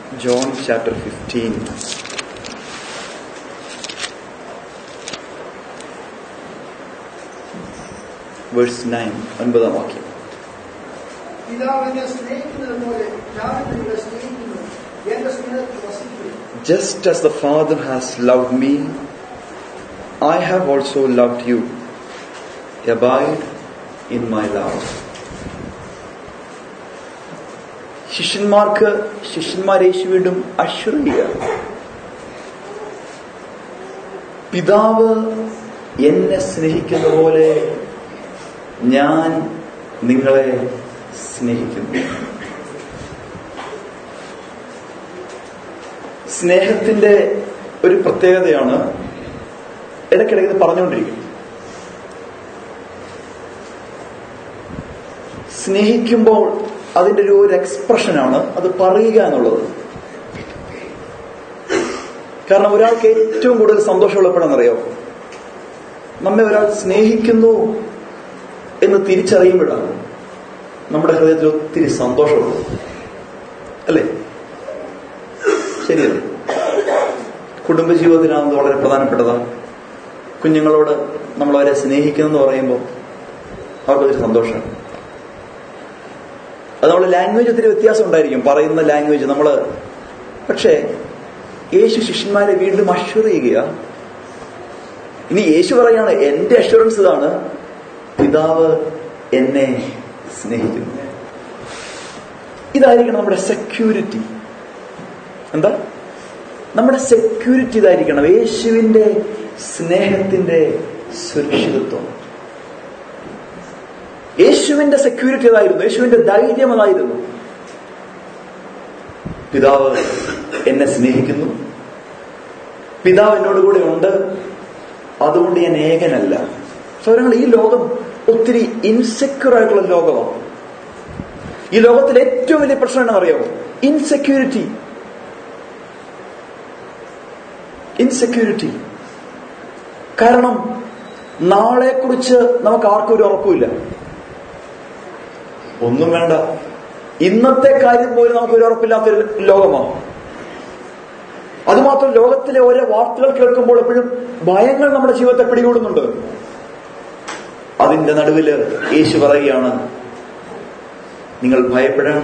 John chapter 15. Verse 9, 9-ാം വാക്യം. Just as the Father has loved me, I have also loved you. Abide in my love. ശിഷ്യന്മാരെ യേശു വീണ്ടും assure ചെയ്യുക. പിതാവ് എന്നെ സ്നേഹിക്കുന്ന പോലെ ഞാൻ നിങ്ങളെ സ്നേഹിക്കുന്നു. സ്നേഹത്തിന്റെ ഒരു പ്രത്യേകതയാണ് ഇടയ്ക്കിടയ്ക്ക് ഇത് പറഞ്ഞുകൊണ്ടിരിക്കുന്നത്. സ്നേഹിക്കുമ്പോൾ അതിൻ്റെ ഒരു എക്സ്പ്രഷനാണ് അത് പറയുക എന്നുള്ളത്. കാരണം ഒരാൾക്ക് ഏറ്റവും കൂടുതൽ സന്തോഷമുള്ളപ്പോഴാണെന്നറിയോ, നമ്മെ ഒരാൾ സ്നേഹിക്കുന്നു എന്ന് തിരിച്ചറിയുമ്പോഴാണ് നമ്മുടെ ഹൃദയത്തിൽ ഒത്തിരി സന്തോഷമുള്ളത്. അല്ലേ? ശരിയല്ലേ? കുടുംബജീവിതത്തിനാണെന്ന് വളരെ പ്രധാനപ്പെട്ടതാണ്. കുഞ്ഞുങ്ങളോട് നമ്മളവരെ സ്നേഹിക്കുന്നെന്ന് പറയുമ്പോൾ അവർക്കൊരു സന്തോഷമാണ്. അത് നമ്മൾ ലാംഗ്വേജ് ഒത്തിരി വ്യത്യാസം ഉണ്ടായിരിക്കും, പറയുന്ന ലാംഗ്വേജ് നമ്മള്. പക്ഷേ യേശു ശിഷ്യന്മാരെ വീണ്ടും അഷ്വർ ചെയ്യുക. ഇനി യേശു പറയാണ്, എന്റെ അഷ്വറൻസ് ഇതാണ്, പിതാവ് എന്നെ സ്നേഹിക്കുന്നു. ഇതായിരിക്കണം നമ്മുടെ സെക്യൂരിറ്റി. എന്താ നമ്മുടെ സെക്യൂരിറ്റി? ഇതായിരിക്കണം യേശുവിന്റെ സ്നേഹത്തിന്റെ സുരക്ഷിതത്വം. യേശുവിന്റെ സെക്യൂരിറ്റി അതായിരുന്നു, യേശുവിന്റെ ധൈര്യം അതായിരുന്നു. പിതാവ് എന്നെ സ്നേഹിക്കുന്നു, പിതാവ് എന്നോട് കൂടെ ഉണ്ട്, അതുകൊണ്ട് ഞാൻ ഏകനല്ല. സൗരങ്ങൾ, ഈ ലോകം ഒത്തിരി ഇൻസെക്യൂർ ആയിട്ടുള്ള ലോകമാണ്. ഈ ലോകത്തിലെ ഏറ്റവും വലിയ പ്രശ്നം എന്താണെന്നറിയാമോ? ഇൻസെക്യൂരിറ്റി. കാരണം നാളെക്കുറിച്ച് നമുക്ക് ആർക്കും ഒരു ഉറപ്പില്ല. ഒന്നും വേണ്ട, ഇന്നത്തെ കാര്യം പോലും നമുക്കൊരു ഉറപ്പില്ലാത്തൊരു ലോകമാണ്. അതുമാത്രം ലോകത്തിലെ ഓരോ വാർത്തകൾ കേൾക്കുമ്പോൾ എപ്പോഴും ഭയങ്ങൾ നമ്മുടെ ജീവിതത്തെ പിടികൂടുന്നുണ്ട്. അതിന്റെ നടുവില് യേശു പറയുകയാണ്, നിങ്ങൾ ഭയപ്പെടേണ്ട,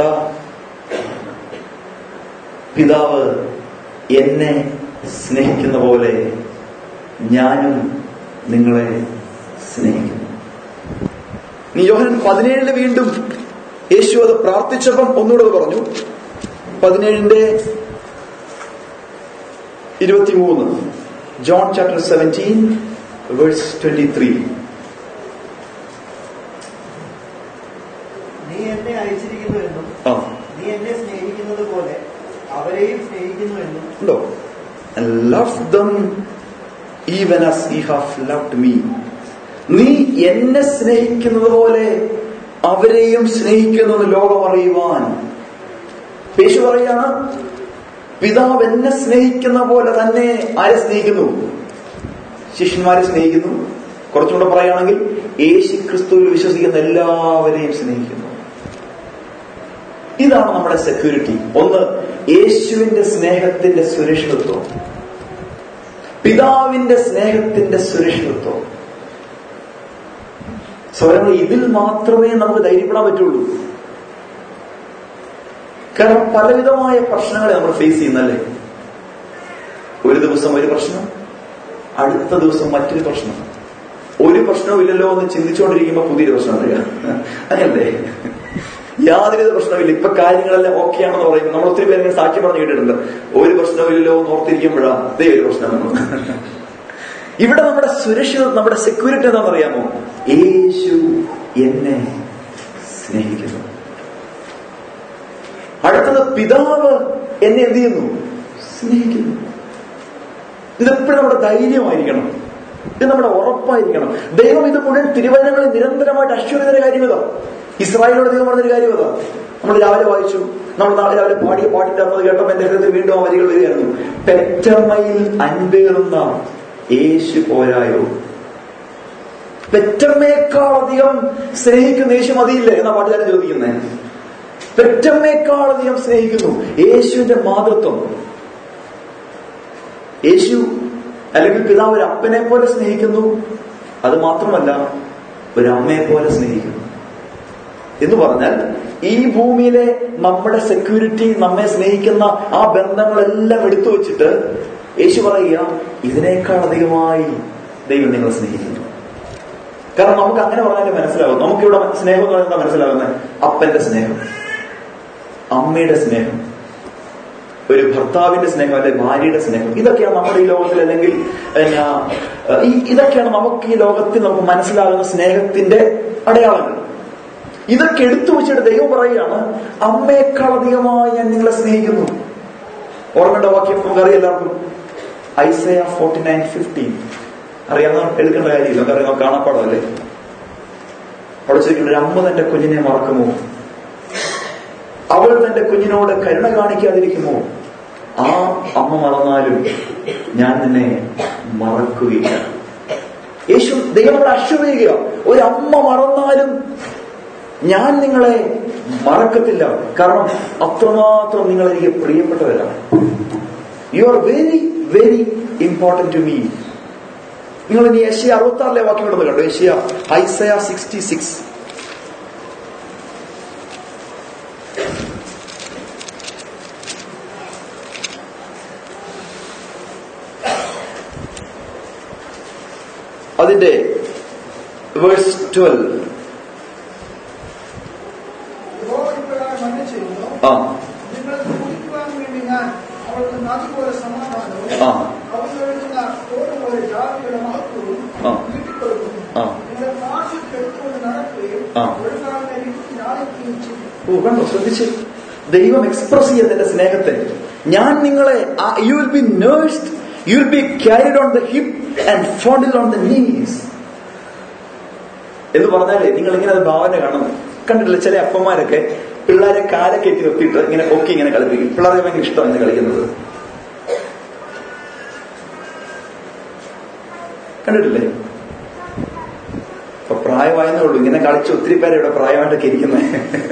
പിതാവ് എന്നെ സ്നേഹിക്കുന്ന പോലെ ഞാനും നിങ്ങളെ സ്നേഹിക്കുന്നു. നീ യോഹന്നാൻ 17 വീണ്ടും യേശു അത് പ്രാർത്ഥിച്ചപ്പം ഒന്നുകൂടെ പറഞ്ഞു. 17:23. John chapter 17 verse 23. നീ എന്നെ അയച്ചിരിക്കുന്നുവെന്നും നീ എന്നെ സ്നേഹിക്കുന്നത് പോലെ അവരെയും സ്നേഹിക്കുന്നുവെന്നും ഉണ്ടോ? And love them even as ye have loved me. നീ എന്നെ സ്നേഹിക്കുന്നത് പോലെ അവരെയും സ്നേഹിക്കുന്നു ലോകം അറിയുവാൻ. യേശു പറയാണ്, പിതാവ് എന്നെ സ്നേഹിക്കുന്ന പോലെ തന്നെ ആരെ സ്നേഹിക്കുന്നു? ശിഷ്യന്മാരെ സ്നേഹിക്കുന്നു. കുറച്ചുകൂടെ പറയുകയാണെങ്കിൽ യേശു ക്രിസ്തുവിൽ വിശ്വസിക്കുന്ന എല്ലാവരെയും സ്നേഹിക്കുന്നു. ഇതാണ് നമ്മുടെ സെക്യൂരിറ്റി. ഒന്ന്, യേശുവിന്റെ സ്നേഹത്തിന്റെ സുരക്ഷിതത്വം, പിതാവിന്റെ സ്നേഹത്തിന്റെ സുരക്ഷിതത്വം. സ്വയം ഇതിൽ മാത്രമേ നമുക്ക് ധൈര്യപ്പെടാൻ പറ്റുള്ളൂ. കാരണം പലവിധമായ പ്രശ്നങ്ങളെ നമ്മൾ ഫേസ് ചെയ്യുന്നല്ലേ. ഒരു ദിവസം ഒരു പ്രശ്നം, അടുത്ത ദിവസം മറ്റൊരു പ്രശ്നം. ഒരു പ്രശ്നവും ഇല്ലല്ലോ എന്ന് ചിന്തിച്ചുകൊണ്ടിരിക്കുമ്പോ പുതിയൊരു പ്രശ്നം വരിക. അങ്ങനല്ലേ? യാതൊരു പ്രശ്നമില്ല, ഇപ്പൊ കാര്യങ്ങളെല്ലാം ഓക്കെയാണെന്ന് പറയുമ്പോൾ നമ്മൾ ഒത്തിരി പേര് ഇങ്ങനെ സാക്ഷി പറഞ്ഞു കേട്ടിട്ടുണ്ട്. ഒരു പ്രശ്നമില്ലല്ലോ എന്ന് ഓർത്തിരിക്കുമ്പോഴാണ് അതേ ഒരു പ്രശ്നം. ഇവിടെ നമ്മുടെ സുരക്ഷിതത്വം, നമ്മുടെ സെക്യൂരിറ്റി എന്താണെന്നറിയാമോ? യേശു എന്നെ സ്നേഹിക്കുന്നു. അടുത്തത്, പിതാവ് എന്നെ എന്ത് ചെയ്യുന്നു? സ്നേഹിക്കുന്നു. ഇതെപ്പോഴും നമ്മുടെ ധൈര്യമായിരിക്കണം, ഇത് നമ്മുടെ ഉറപ്പായിരിക്കണം. ദൈവം ഇത് മുഴുവൻ തിരുവചനങ്ങളിൽ നിരന്തരമായിട്ട് അശ്വരിതര കാര്യം ഇതാ. ഇസ്രായേലിനോട് ദൈവം പറഞ്ഞൊരു കാര്യം ഇതാ. നമ്മൾ രാവിലെ വായിച്ചു, നമ്മൾ രാവിലെ പാടിയ പാട്ടിന്റെ അന്നത് കേട്ടപ്പോൾ എന്റെ ഹൃദയത്തിൽ വീണ്ടും ആ വരികൾ വരികയായിരുന്നു. പെറ്റമ്മയിൽ അൻപേറുന്ന യേശു പോരായോ? പെറ്റമ്മയേക്കാൾ അധികം സ്നേഹിക്കുന്ന യേശു മതിയില്ലേ എന്നാ പാട്ടുകാരൻ ചോദിക്കുന്നത്. പെറ്റമ്മയെക്കാളധികം സ്നേഹിക്കുന്നു. യേശുവിന്റെ മാതൃത്വം. യേശു അല്ലെങ്കിൽ പിതാവ് ഒരു അപ്പനെ പോലെ സ്നേഹിക്കുന്നു. അത് മാത്രമല്ല, ഒരു അമ്മയെ പോലെ സ്നേഹിക്കുന്നു. എന്ന് പറഞ്ഞാൽ ഈ ഭൂമിയിലെ നമ്മുടെ സെക്യൂരിറ്റി, നമ്മെ സ്നേഹിക്കുന്ന ആ ബന്ധങ്ങളെല്ലാം എടുത്തു വെച്ചിട്ട് യേശു പറയുക, ഇതിനേക്കാൾ അധികമായി ദൈവം നിങ്ങളെ സ്നേഹിക്കുന്നു. കാരണം നമുക്ക് അങ്ങനെ പറഞ്ഞാലേ മനസ്സിലാവും. നമുക്കിവിടെ സ്നേഹം എന്ന് പറയുന്നത് മനസ്സിലാവുന്നത് അപ്പന്റെ സ്നേഹം, അമ്മയുടെ സ്നേഹം, ഒരു ഭർത്താവിന്റെ സ്നേഹം, അല്ലെങ്കിൽ ഭാര്യയുടെ സ്നേഹം. ഇതൊക്കെയാണ് നമ്മുടെ ഈ ലോകത്തിൽ, അല്ലെങ്കിൽ ഇതൊക്കെയാണ് നമുക്ക് ഈ ലോകത്തിൽ നമുക്ക് മനസ്സിലാകുന്ന സ്നേഹത്തിന്റെ അടയാളങ്ങൾ. ഇതൊക്കെ എടുത്തു വെച്ചിട്ട് ദൈവം പറയുകയാണ്, അമ്മയേക്കാൾ അധികമായി ഞാൻ നിങ്ങളെ സ്നേഹിക്കുന്നു. ഓർമ്മയുടെ വാക്യം നമുക്കറിയാം എല്ലാവർക്കും. ഐസയ 49:15 അറിയാവുന്ന എടുക്കേണ്ട കാര്യമില്ല, നമുക്കറിയാം, കാണാപ്പാടല്ലേ. അവിടെ ചോദിക്കുന്നത്, ഒരു അമ്മ തന്റെ കുഞ്ഞിനെ മറക്കുമോ? അവൾ തന്റെ കുഞ്ഞിനോട് കരുണ കാണിക്കാതിരിക്കുമോ? ആ അമ്മ മറന്നാലും ഞാൻ നിന്നെ മറക്കുകയില്ല. യേശു ദൈവം അശ്വസിക്കുക, ഒരു അമ്മ മറന്നാലും ഞാൻ നിങ്ങളെ മറക്കത്തില്ല. കാരണം അത്രമാത്രം നിങ്ങൾ എനിക്ക് പ്രിയപ്പെട്ടവരാണ്. You are very very important to me. നിങ്ങൾ ഇനി യെശയ്യാ 66 വാക്യം ഇടുന്നത് കണ്ടോ? യെശയ്യാ ഐസയ 66. അതിന്റെ വേഴ്സ് 12. കണ്ടോ? ശ്രദ്ധിച്ച് ദൈവം എക്സ്പ്രസ് ചെയ്യുന്നതിന്റെ സ്നേഹത്തെ. ഞാൻ നിങ്ങളെ, you will be nursed, you will be carried on the hip and fondled on the knees എന്ന് പറഞ്ഞാലേ നിങ്ങൾ ഇങ്ങനെ അത് ഭാവന കാണണം. കണ്ടിട്ടില്ല ചില അപ്പന്മാരൊക്കെ പിള്ളേരെ കാലെ കയറ്റി നിർത്തിയിട്ട് ഇങ്ങനെ പൊക്കി ഇങ്ങനെ കളിപ്പിക്കും. പിള്ളേർക്ക് ഭയങ്കര ഇഷ്ടമാണ് ഇങ്ങനെ കളിക്കുന്നത്. കണ്ടിട്ടില്ലേ? ഇപ്പൊ പ്രായമായെന്നേ ഉള്ളൂ, ഇങ്ങനെ കളിച്ച് ഒത്തിരി പേരെ ഇവിടെ പ്രായമായിട്ടൊക്കെ ഇരിക്കുന്നത്.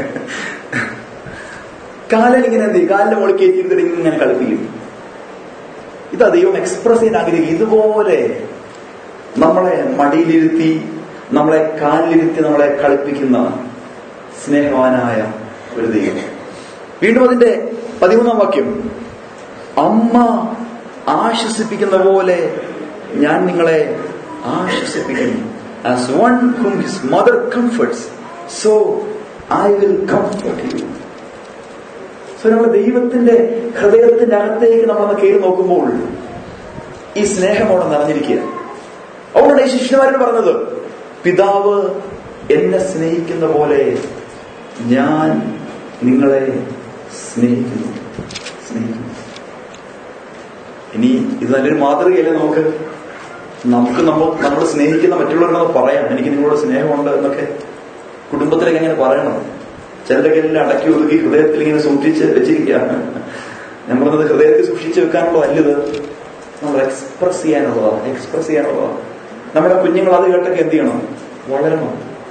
കാലിങ്ങനെ എന്ത് ചെയ്യും? കാലിന്റെ മുകളിൽ കയറ്റിയിരുന്നിട്ട് ഇങ്ങനെ കളിപ്പിക്കും. ഇതാ ദൈവം എക്സ്പ്രസ് ചെയ്യാൻ ആഗ്രഹിക്കും. ഇതുപോലെ നമ്മളെ മടിയിലിരുത്തി, നമ്മളെ കാലിലിരുത്തി, നമ്മളെ കളിപ്പിക്കുന്ന സ്നേഹവാനായ ഒരു ദൈവം. വീണ്ടും അതിന്റെ 13 വാക്യം, അമ്മ ആശ്വസിപ്പിക്കുന്ന പോലെ ഞാൻ നിങ്ങളെ ആശ്വസിപ്പിക്കുന്നു. As one whom his mother comforts, so I will comfort you. So നമ്മൾ ദൈവത്തിന്റെ ഹൃദയത്തിന്റെ അകത്തേക്ക് നമ്മളൊന്ന് കയറി നോക്കുമ്പോൾ ഈ സ്നേഹം അവിടെ നിറഞ്ഞിരിക്കുക. അതുകൊണ്ടാണ് ഈ ശിഷ്യന്മാരോട് പറഞ്ഞത്, പിതാവ് എന്നെ സ്നേഹിക്കുന്ന പോലെ ഞാൻ നിങ്ങളെ സ്നേഹിക്കുന്നു. ഇനി ഇത് നല്ലൊരു മാതൃകയല്ലേ നമുക്ക്? നമ്മൾ സ്നേഹിക്കുന്ന മറ്റുള്ളവരോട് പറയാം, എനിക്ക് നിങ്ങളോട് സ്നേഹമുണ്ട് എന്നൊക്കെ. കുടുംബത്തിലേക്ക് എങ്ങനെ പറയണം? ചിലരൊക്കെ എല്ലാം അടക്കി ഒതുക്കി ഹൃദയത്തിൽ ഇങ്ങനെ സൂക്ഷിച്ച് വെച്ചിരിക്കുകയാണ്. നമ്മളത് ഹൃദയത്തിൽ സൂക്ഷിച്ച് വെക്കാനുള്ള അല്ലത്, നമ്മൾ എക്സ്പ്രസ് ചെയ്യാനുള്ളതാണ്. നമ്മുടെ കുഞ്ഞുങ്ങൾ അത് കേട്ടൊക്കെ എന്ത് ചെയ്യണം? വളരണം.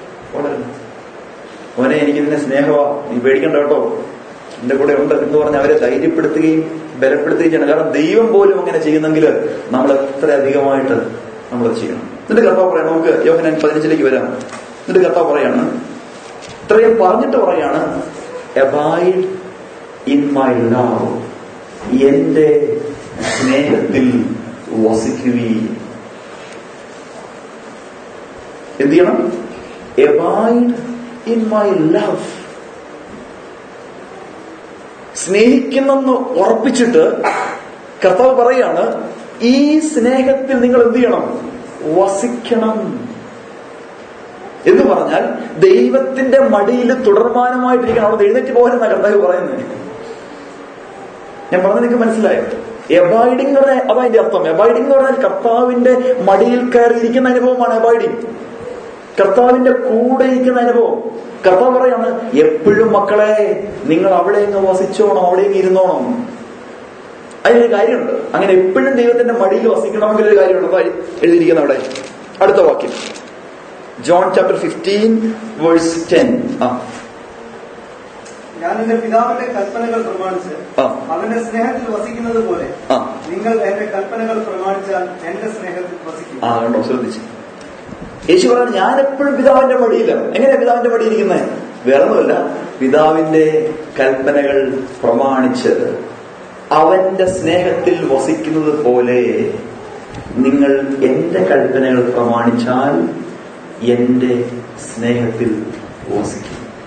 മോനെ എനിക്ക് നിന്നെ സ്നേഹമാ, നീ പേടിക്കണ്ട കേട്ടോ, എന്റെ കൂടെ ഉണ്ട് എന്ന് പറഞ്ഞ് അവരെ ധൈര്യപ്പെടുത്തുകയും ബലപ്പെടുത്തുകയും ചെയ്യണം. കാരണം ദൈവം പോലും അങ്ങനെ ചെയ്യുന്നെങ്കിൽ നമ്മൾ എത്ര അധികമായിട്ട് നമ്മളത് ചെയ്യണം. എന്നിട്ട് കർത്താവ് പറയണം, നമുക്ക് യോഹന്നാൻ 15 വരാം. എന്നിട്ട് കർത്താവ് പറയാണ്, ഇത്രയും പറഞ്ഞിട്ട് പറയാണ്, അബൈഡ് ഇൻ മൈ ലവ്, എന്റെ സ്നേഹത്തിൽ വസിക്കുകയും. എന്ത് ചെയ്യണം? Abide in my love. സ്നേഹിക്കുന്നെന്ന് ഉറപ്പിച്ചിട്ട് കർത്താവ് പറയാണ്, ഈ സ്നേഹത്തിൽ നിങ്ങൾ എന്ത് ചെയ്യണം? വസിക്കണം. എന്ന് പറഞ്ഞാൽ ദൈവത്തിന്റെ മടിയിൽ തുടർമാനമായിട്ടിരിക്കണം. അവിടെ എഴുന്നേറ്റ് പോകാനെന്നാ കർത്താവ് പറയുന്നത്. ഞാൻ പറഞ്ഞത് നിങ്ങൾക്ക് മനസ്സിലായോ? എബൈഡിങ് എന്ന് പറഞ്ഞാൽ അതതിന്റെ അർത്ഥം. എബൈഡിങ് എന്ന് പറഞ്ഞാൽ കർത്താവിന്റെ മടിയിൽ കയറിയിരിക്കുന്ന അനുഭവമാണ് എബൈഡിങ്. കർത്താവിന്റെ കൂടെ ഇരിക്കുന്ന അനുഭവം. കർത്താവ് പറയാണ്, എപ്പോഴും മക്കളെ നിങ്ങൾ അവിടെ അങ്ങ് വസിച്ചോണം, അവിടെ അങ്ങ് ഇരുന്നോണം. അതിനൊരു കാര്യമുണ്ട്. അങ്ങനെ എപ്പോഴും ദൈവത്തിന്റെ മടിയിൽ വസിക്കണമെങ്കിൽ ഒരു കാര്യമുണ്ട്. എഴുതിയിരിക്കുന്ന അവിടെ അടുത്ത വാക്യം, ജോൺ ചാപ്റ്റർ 15 വേഴ്സ് 10. ഞാൻ എന്റെ പിതാവിന്റെ കൽപ്പനകൾ പ്രമാണിച്ച് അവന്റെ സ്നേഹത്തിൽ വസിക്കുന്നത് പോലെ നിങ്ങൾ എന്റെ കൽപ്പനകൾ പ്രമാണിച്ചാൽ എന്റെ സ്നേഹത്തിൽ വസിക്കും. കണ്ടോ, ശ്രദ്ധിച്ചു. യേശു പറഞ്ഞു, ഞാൻ എപ്പോഴും പിതാവിന്റെ മടിയിലാണ്. എങ്ങനെയാ പിതാവിന്റെ മടിയിരിക്കുന്നത്? വേറൊന്നുമല്ല, പിതാവിന്റെ കൽപ്പനകൾ പ്രമാണിച്ച് അവന്റെ സ്നേഹത്തിൽ വസിക്കുന്നത് പോലെ നിങ്ങൾ എന്റെ കൽപ്പനകൾ പ്രമാണിച്ചാൽ എന്റെ സ്നേഹത്തിൽ വസിക്കും.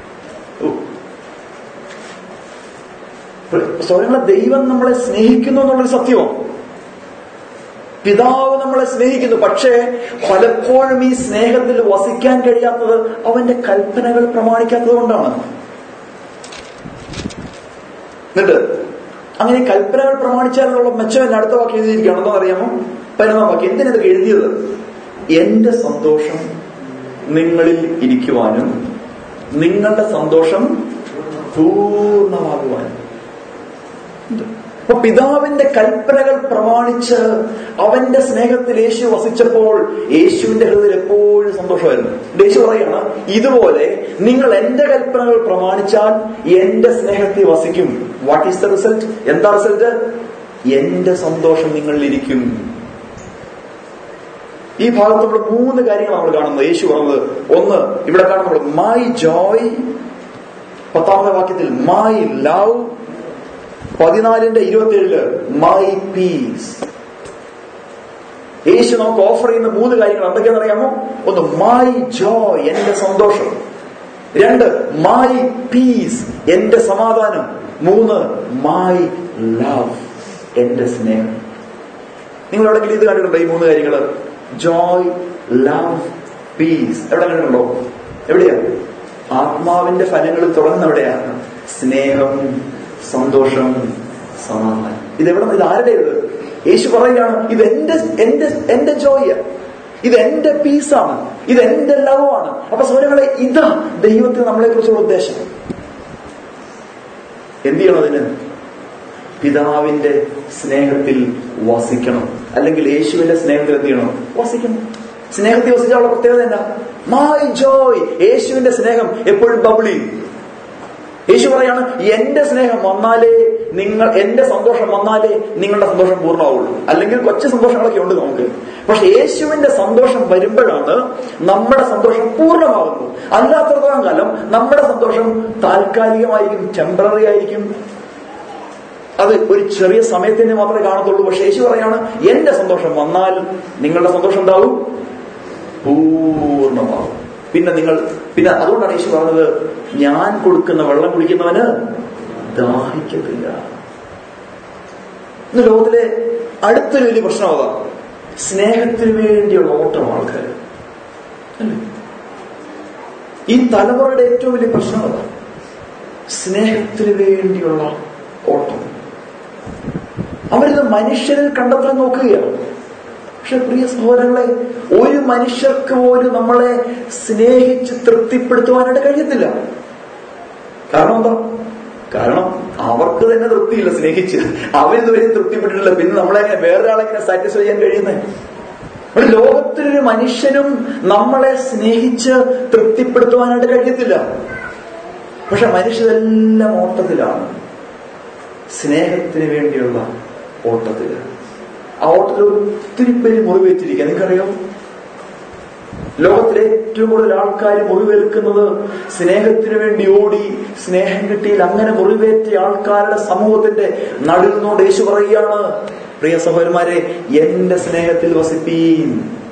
സ്വയങ്ങളെ ദൈവം നമ്മളെ സ്നേഹിക്കുന്നു എന്നുള്ളൊരു സത്യമാണ്. പിതാവ് നമ്മളെ സ്നേഹിക്കുന്നു. പക്ഷേ പലപ്പോഴും ഈ സ്നേഹത്തിൽ വസിക്കാൻ കഴിയാത്തത് അവന്റെ കൽപ്പനകൾ പ്രമാണിക്കാത്തത് കൊണ്ടാണ്. എന്നിട്ട് അങ്ങനെ കൽപ്പനകൾ പ്രമാണിച്ചാലുള്ള മെച്ചം അടുത്ത വാക്യം എഴുതിയിരിക്കുകയാണ്. എന്താ അറിയാമോ? 15-ാം വാക്യം. എന്തിനതൊക്കെ എഴുതിയത്? എന്റെ സന്തോഷം നിങ്ങളിൽ ഇരിക്കുവാനും നിങ്ങളുടെ സന്തോഷം പൂർണ്ണമാകുവാനും. അപ്പൊ പിതാവിന്റെ കൽപ്പനകൾ പ്രമാണിച്ച് അവന്റെ സ്നേഹത്തിൽ യേശു വസിച്ചപ്പോൾ യേശുവിന്റെ ഹൃദയത്തിൽ എപ്പോഴും സന്തോഷമായിരുന്നു. യേശു പറയാണ്, ഇതുപോലെ നിങ്ങൾ എന്റെ കൽപ്പനകൾ പ്രമാണിച്ചാൽ എന്റെ സ്നേഹത്തിൽ വസിക്കും. What is the result? എന്താ റിസൾട്ട്? എന്റെ സന്തോഷം നിങ്ങളിലിരിക്കും. ഈ ഭാഗത്ത് നമ്മൾ 3 കാര്യങ്ങൾ നമ്മൾ കാണുന്നത്. യേശു പറഞ്ഞത്, ഒന്ന് ഇവിടെ കാണുമ്പോൾ മൈ ജോയ്, 10-ാമത്തെ വാക്യത്തിൽ മൈ ലവ്, 14:27 മൈ പീസ്. യേശു നമുക്ക് ഓഫർ ചെയ്യുന്ന 3 കാര്യങ്ങൾ എന്തൊക്കെയാണെന്ന് അറിയാമോ? ഒന്ന് മൈ ജോയ്, എന്റെ സന്തോഷം. 2 മൈ പീസ്, എന്റെ സമാധാനം. 3 മൈ ലവ്, എന്റെ സ്നേഹം. നിങ്ങൾ എവിടെയെങ്കിലും ഇത് കണ്ടിട്ടുണ്ടോ? ഈ 3 കാര്യങ്ങള്, ജോയ്, ലവ്, പീസ്. എവിടെ കണ്ടിട്ടുണ്ടോ? എവിടെയാ? ആത്മാവിന്റെ ഫലങ്ങളിൽ തുടങ്ങുന്ന എവിടെയാണ്? സ്നേഹം, സന്തോഷം, സമാധാനം. ഇതെവിടെ? ഇത് ആരുടേത്? യേശു പറയുകയാണ്, ഇത് എന്റെ ജോയ്, ഇത് എന്റെ പീസാണ്, ഇത് എന്റെ ലവ് ആണ്. അപ്പൊ സൗരങ്ങളെ, ഇതാ ദൈവത്തിന് നമ്മളെ കുറിച്ചുള്ള ഉദ്ദേശം. എന്ത് ചെയ്യണം അതിന്? പിതാവിന്റെ സ്നേഹത്തിൽ വസിക്കണം. അല്ലെങ്കിൽ യേശുവിന്റെ സ്നേഹത്തിൽ എന്ത് ചെയ്യണം? വസിക്കണം. സ്നേഹത്തിൽ വസിച്ചാലുള്ള പ്രത്യേകത എന്താ? മൈ ജോയ്, യേശുവിന്റെ സ്നേഹം എപ്പോഴും ബബിളി. യേശു പറയാണ്, എന്റെ സ്നേഹം വന്നാലേ എന്റെ സന്തോഷം വന്നാലേ നിങ്ങളുടെ സന്തോഷം പൂർണ്ണമാവുള്ളൂ. അല്ലെങ്കിൽ കൊച്ചു സന്തോഷങ്ങളൊക്കെ ഉണ്ട് നമുക്ക്. പക്ഷെ യേശുവിന്റെ സന്തോഷം വരുമ്പോഴാണ് നമ്മുടെ സന്തോഷം പൂർണ്ണമാകുന്നത്. അല്ലാത്തടത്തോളം കാലം നമ്മുടെ സന്തോഷം താൽക്കാലികമായിരിക്കും, ടെമ്പററി ആയിരിക്കും. അത് ഒരു ചെറിയ സമയത്തിന് മാത്രമേ കാണത്തുള്ളൂ. പക്ഷെ യേശു പറയാണ്, എന്റെ സന്തോഷം വന്നാൽ നിങ്ങളുടെ സന്തോഷം എന്താവും? പൂർണ്ണമാവും. പിന്നെ അതുകൊണ്ടാണ് യേശു പറഞ്ഞത്, ഞാൻ കൊടുക്കുന്ന വെള്ളം കുടിക്കുന്നവന് ദാഹിക്കത്തില്ല. ഇന്ന് ലോകത്തിലെ അടുത്തൊരു വലിയ പ്രശ്നം അതാണ്, സ്നേഹത്തിന് വേണ്ടിയുള്ള ഓട്ടം ആൾക്കാർ. അല്ലേ? ഈ തലമുറയുടെ ഏറ്റവും വലിയ പ്രശ്നം അതാണ്, സ്നേഹത്തിന് വേണ്ടിയുള്ള ഓട്ടം. അവരിത് മനുഷ്യരിൽ കണ്ടെത്താൻ നോക്കുകയാണ്. പക്ഷെ പ്രിയ സഹോദരങ്ങളെ, ഒരു മനുഷ്യർക്ക് പോലും നമ്മളെ സ്നേഹിച്ച് തൃപ്തിപ്പെടുത്തുവാനായിട്ട് കഴിയത്തില്ല. കാരണം എന്താ? കാരണം അവർക്ക് തന്നെ തൃപ്തിയില്ല സ്നേഹിച്ച്. അവരിതുവരെ തൃപ്തിപ്പെട്ടിട്ടില്ല. പിന്നെ നമ്മളെങ്ങനെ വേറൊരാളെങ്ങനെ സാറ്റിസ്ഫൈ ചെയ്യാൻ കഴിയുന്നത്? ഒരു ലോകത്തിലൊരു മനുഷ്യനും നമ്മളെ സ്നേഹിച്ച് തൃപ്തിപ്പെടുത്തുവാനായിട്ട് കഴിയത്തില്ല. പക്ഷെ മനുഷ്യരെല്ലാം ഓട്ടത്തിലാണ്, സ്നേഹത്തിന് വേണ്ടിയുള്ള ഓട്ടത്തില്. ആ ഓട്ടത്തിൽ ഒത്തിരി പേര് മുറിവേറ്റിരിക്കുക. നിങ്ങൾക്കറിയാം, ലോകത്തിലെ ഏറ്റവും കൂടുതൽ ആൾക്കാർ മുറിവേൽക്കുന്നത് സ്നേഹത്തിന് വേണ്ടി ഓടി സ്നേഹം കിട്ടിയിൽ അങ്ങനെ മുറിവേറ്റ ആൾക്കാരുടെ സമൂഹത്തിന്റെ നടുവിനോട് യേശു പറയുകയാണ്, പ്രിയ സഹോദരന്മാരെ, എന്റെ സ്നേഹത്തിൽ വസിപ്പീൻ.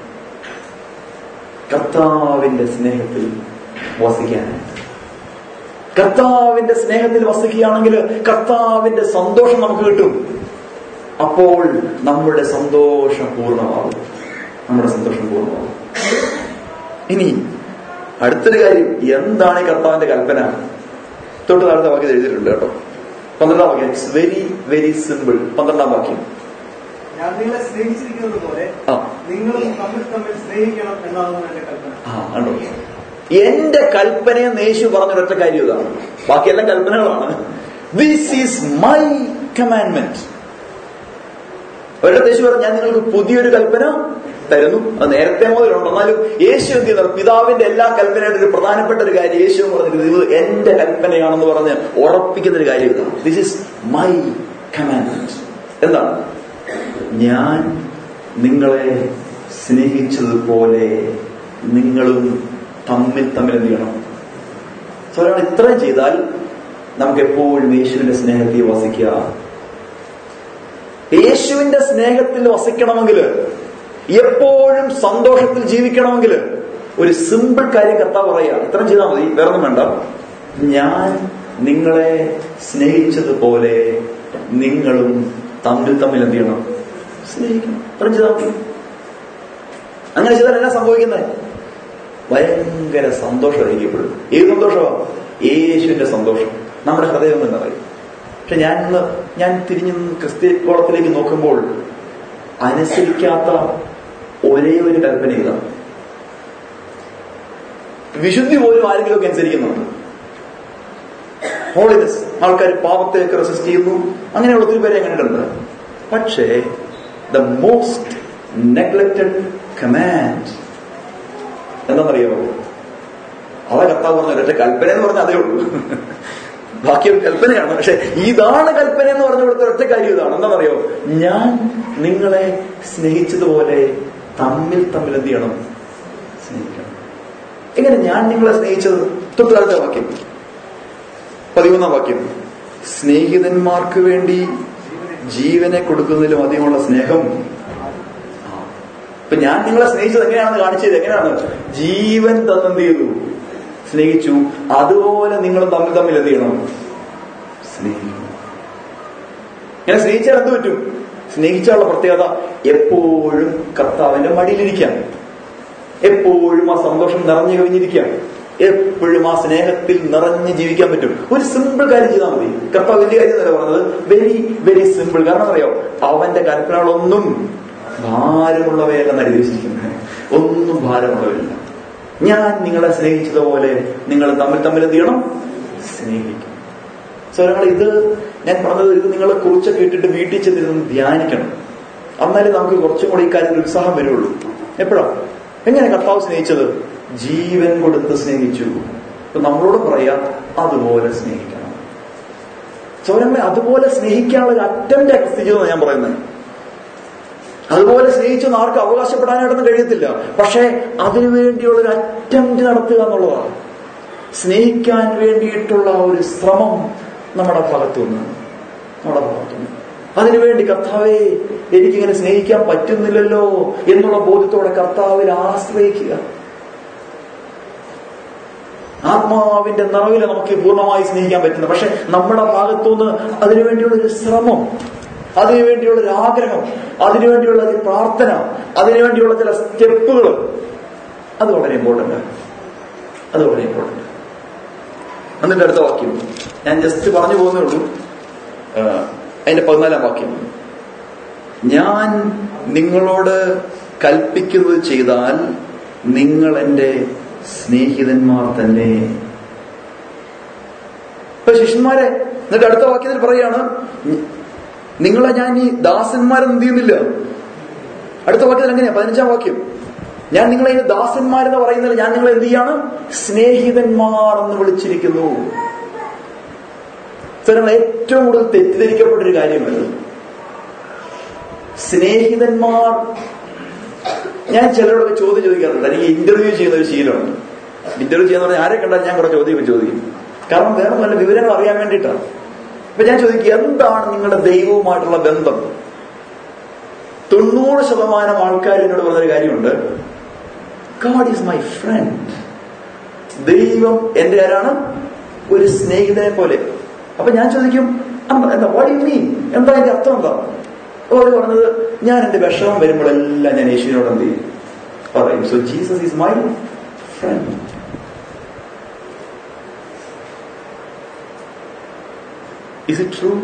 കർത്താവിന്റെ സ്നേഹത്തിൽ വസിക്കാനായിട്ട്. കർത്താവിന്റെ സ്നേഹത്തിൽ വസിക്കുകയാണെങ്കിൽ കർത്താവിന്റെ സന്തോഷം നമുക്ക് കിട്ടും. അപ്പോൾ നമ്മുടെ സന്തോഷം പൂർണ്ണമാകും. നമ്മുടെ സന്തോഷം പൂർണ്ണമാകും. ഇനി അടുത്തൊരു കാര്യം, എന്താണ് ഈ കർത്താവിന്റെ കൽപ്പന? തൊട്ട് താഴത്തെ വാക്യം എഴുതിയിട്ടുണ്ട് കേട്ടോ. 12-ാം വാക്യം. It's very very simple. 12-ാം വാക്യം. ഞാൻ നിങ്ങളെ സ്നേഹിച്ചിരിക്കുന്നത് പോലെ നിങ്ങളും തമ്മിൽ സ്നേഹിക്കണം എന്നാണ് എന്റെ കൽപ്പന. കണ്ടോ, എന്റെ കൽപ്പനയെ യേശു പറഞ്ഞൊരൊറ്റ കാര്യം ഇതാണ്. ബാക്കിയെല്ലാം കൽപ്പനകളാണ്. This is my commandment. അവരുടെ യേശു പറഞ്ഞു, ഞാൻ നിങ്ങൾക്ക് പുതിയൊരു കൽപ്പന തരുന്നു. അത് നേരത്തെ മുതലുണ്ട്. എന്നാലും യേശു എന്ത് ചെയ്യുന്നത്? പിതാവിന്റെ എല്ലാ കൽപ്പനയുടെ ഒരു പ്രധാനപ്പെട്ട ഒരു കാര്യം യേശു പറഞ്ഞിട്ട് ഇത് എന്റെ കൽപ്പനയാണെന്ന് പറഞ്ഞ് ഉറപ്പിക്കുന്ന ഒരു കാര്യം ഇതാണ്. This is my commandment. എന്താണ്? ഞാൻ നിങ്ങളെ സ്നേഹിച്ചതുപോലെ നിങ്ങളും തമ്മിൽ തമ്മിൽ എന്ത് ചെയ്യണം? സോ ഒരാൾ ഇത്രയും ചെയ്താൽ നമുക്ക് എപ്പോഴും യേശുവിന്റെ സ്നേഹത്തിൽ വസിക്കുക. യേശുവിന്റെ സ്നേഹത്തിൽ വസിക്കണമെങ്കിൽ, എപ്പോഴും സന്തോഷത്തിൽ ജീവിക്കണമെങ്കിൽ ഒരു സിമ്പിൾ കാര്യം കർത്താവ് പറയുക. ഇത്രയും ചെയ്താൽ മതി, വേറൊന്നും വേണ്ട. ഞാൻ നിങ്ങളെ സ്നേഹിച്ചതുപോലെ നിങ്ങളും തമ്മിൽ തമ്മിൽ എന്ത് ചെയ്യണം? സ്നേഹിക്കണം. ഇത്രയും ചെയ്താൽ മതി. അങ്ങനെ ചെയ്താൽ എന്നാ സംഭവിക്കുന്നത്? ഭയങ്കര സന്തോഷമായിരിക്കപ്പെടും. ഏത് സന്തോഷമാണ്? യേശുവിന്റെ സന്തോഷം നമ്മുടെ ഹൃദയം എന്ന് പറയും. പക്ഷെ ഞാൻ തിരിഞ്ഞു ക്രിസ്ത്യ കോളത്തിലേക്ക് നോക്കുമ്പോൾ അനുസരിക്കാത്ത ഒരേ ഒരു കൽപ്പന ഇതാണ്. വിശുദ്ധി പോലും ആരെങ്കിലും ഒക്കെ അനുസരിക്കുന്നുണ്ട്. ഹോളിനെസ്, ആൾക്കാർ പാപത്തെയൊക്കെ റെസിസ്റ്റ് ചെയ്യുന്നു, അങ്ങനെയുള്ള ഒത്തിരി പേരെ കണ്ടിട്ടുണ്ട്. പക്ഷേ ദ മോസ്റ്റ് നെഗ്ലക്റ്റഡ് കമാൻഡ് എന്താണെന്നറിയാമോ? അതാ കർത്താവ് പറഞ്ഞ ഒരൊറ്റ കൽപ്പന എന്ന് പറഞ്ഞാൽ അതേ ഉള്ളൂ. ബാക്കിയൊരു കൽപ്പനയാണ്. പക്ഷെ ഇതാണ് കൽപ്പന എന്ന് പറഞ്ഞ കൊടുത്ത ഒറ്റ കാര്യം ഇതാണ്. എന്താണെന്നറിയോ? ഞാൻ നിങ്ങളെ സ്നേഹിച്ചതുപോലെ തമ്മിൽ തമ്മിൽ എന്ത് ചെയ്യണം? സ്നേഹിക്കണം. എങ്ങനെ ഞാൻ നിങ്ങളെ സ്നേഹിച്ചത്? തൊട്ടുകാലത്തെ വാക്യം 13-ാം വാക്യം, സ്നേഹിതന്മാർക്ക് വേണ്ടി ജീവനെ കൊടുക്കുന്നതിലും അധികമുള്ള സ്നേഹം. ഇപ്പൊ ഞാൻ നിങ്ങളെ സ്നേഹിച്ചത് എങ്ങനെയാണെന്ന് കാണിച്ചത് എങ്ങനെയാണ്? ജീവൻ തന്നെന്ത് ചെയ്തു? സ്നേഹിച്ചു. അതുപോലെ നിങ്ങൾ തമ്മിൽ തമ്മിൽ എന്ത് ചെയ്യണം? സ്നേഹിക്കണം. ഞാൻ സ്നേഹിച്ചാൽ എന്ത് പറ്റും? സ്നേഹിച്ചാലുള്ള പ്രത്യേകത എപ്പോഴും കർത്താവിന്റെ മടിയിലിരിക്കാം, എപ്പോഴും ആ സന്തോഷം നിറഞ്ഞു കവിഞ്ഞിരിക്കാം, എപ്പോഴും ആ സ്നേഹത്തിൽ നിറഞ്ഞ് ജീവിക്കാൻ പറ്റും. ഒരു സിമ്പിൾ കാര്യം ചെയ്താൽ മതി. കർത്താവ് വലിയ കാര്യം തന്നെ പറഞ്ഞത്, വെരി വെരി സിമ്പിൾ. കാരണം അറിയോ? അവന്റെ കൽപ്പനകളൊന്നും ഭാരമുള്ളവയല്ലെന്ന് എഴുതിയിരിക്കുന്നത്. ഒന്നും ഭാരമുള്ളവരില്ല. ഞാൻ നിങ്ങളെ സ്നേഹിച്ചതുപോലെ നിങ്ങൾ തമ്മിൽ തമ്മിൽ എന്ത് ചെയ്യണം? സ്നേഹിക്കണം. സോ ഇത് ഞാൻ പറഞ്ഞത്, ഇത് നിങ്ങളെ കുറിച്ചൊക്കെ ഇട്ടിട്ട് വീട്ടിൽ ചെന്നിരുന്ന് ധ്യാനിക്കണം. എന്നാലേ നമുക്ക് കുറച്ചും കൂടി ഈ കാര്യത്തിൽ ഉത്സാഹം വരുള്ളൂ. എപ്പോഴാ? എങ്ങനെ കർത്താവ് സ്നേഹിച്ചത്? ജീവൻ കൊടുത്ത് സ്നേഹിച്ചു. അപ്പൊ നമ്മളോട് പറയാ അതുപോലെ സ്നേഹിക്കണം. സോ അതുപോലെ സ്നേഹിക്കാനുള്ള ഒരു അറ്റംപ്റ്റ് എക്സിജെന്ന് ഞാൻ പറയുന്നത്. അതുപോലെ സ്നേഹിച്ചൊന്നും ആർക്കും അവകാശപ്പെടാനായിട്ടൊന്നും കഴിയത്തില്ല. പക്ഷെ അതിനുവേണ്ടിയുള്ളൊരു അറ്റംപ്റ്റ് നടത്തുക എന്നുള്ളതാണ്. സ്നേഹിക്കാൻ വേണ്ടിയിട്ടുള്ള ഒരു ശ്രമം നമ്മുടെ ഭാഗത്തുനിന്ന്. അതിനുവേണ്ടി കർത്താവേ എനിക്കിങ്ങനെ സ്നേഹിക്കാൻ പറ്റുന്നില്ലല്ലോ എന്നുള്ള ബോധ്യത്തോടെ കർത്താവിൽ ആശ്രയിക്കുക. ആത്മാവിന്റെ നിറവില് നമുക്ക് പൂർണ്ണമായി സ്നേഹിക്കാൻ പറ്റുന്നത്. പക്ഷെ നമ്മുടെ ഭാഗത്തുനിന്ന് അതിനുവേണ്ടിയുള്ളൊരു ശ്രമം, അതിനുവേണ്ടിയുള്ളൊരു ആഗ്രഹം, അതിനുവേണ്ടിയുള്ള ഒരു പ്രാർത്ഥന, അതിനുവേണ്ടിയുള്ള ചില സ്റ്റെപ്പുകൾ, അത് വളരെ ഇമ്പോർട്ടന്റ്. എന്നിട്ട് അടുത്ത വാക്യം ഞാൻ ജസ്റ്റ് പറഞ്ഞു പോകുന്നേ ഉള്ളൂ. അതിന്റെ 14-ാം വാക്യം, ഞാൻ നിങ്ങളോട് കൽപ്പിക്കുന്നത് ചെയ്താൽ നിങ്ങൾ എന്റെ സ്നേഹിതന്മാർ തന്നെ. ഇപ്പൊ ശിഷ്യന്മാരെ, എന്നിട്ട് അടുത്ത വാക്യത്തിൽ പറയാണ്, നിങ്ങളെ ഞാൻ ഈ ദാസന്മാരെന്ന് എന്ത് ചെയ്യുന്നില്ല. അടുത്ത വാക്യത്തിൽ എങ്ങനെയാ? 15-ാം വാക്യം, ഞാൻ നിങ്ങളെ ഈ ദാസന്മാരെന്ന് പറയുന്നത് ഞാൻ നിങ്ങളെ എന്ത് ചെയ്യാണ്? സ്നേഹിതന്മാർ എന്ന് വിളിച്ചിരിക്കുന്നു. നിങ്ങൾ ഏറ്റവും കൂടുതൽ തെറ്റിദ്ധരിക്കപ്പെട്ടൊരു കാര്യമല്ല സ്നേഹിതന്മാർ. ഞാൻ ചിലരോടൊക്കെ ചോദ്യം ചോദിക്കാറുണ്ട്. എനിക്ക് ഇന്റർവ്യൂ ചെയ്യുന്ന ഒരു ശീലമുണ്ട്. ഇന്റർവ്യൂ ചെയ്യുന്ന പറഞ്ഞാൽ ആരെ കണ്ടാൽ ഞാൻ കുറെ ചോദിക്കും. കാരണം വേറെ നല്ല വിവരങ്ങൾ അറിയാൻ വേണ്ടിയിട്ടാണ്. അപ്പൊ ഞാൻ ചോദിക്കുക, എന്താണ് നിങ്ങളുടെ ദൈവവുമായിട്ടുള്ള ബന്ധം? 90% ആൾക്കാർ എന്നോട് പറഞ്ഞൊരു കാര്യമുണ്ട്, God is my friend. ദൈവം എന്റെ ആരാണ്? ഒരു സ്നേഹിതനെ പോലെ. അപ്പൊ ഞാൻ ചോദിക്കും, എന്താ വാട്ട് യു മീൻ? എന്താ അതിന്റെ അർത്ഥം? എന്താ? അവർ പറഞ്ഞത്, ഞാൻ എന്റെ വിഷമം വരുമ്പോഴെല്ലാം ഞാൻ യേശുവിനോട് എന്ത് ചെയ്യും? പറയും. So Jesus is my friend. Is it true?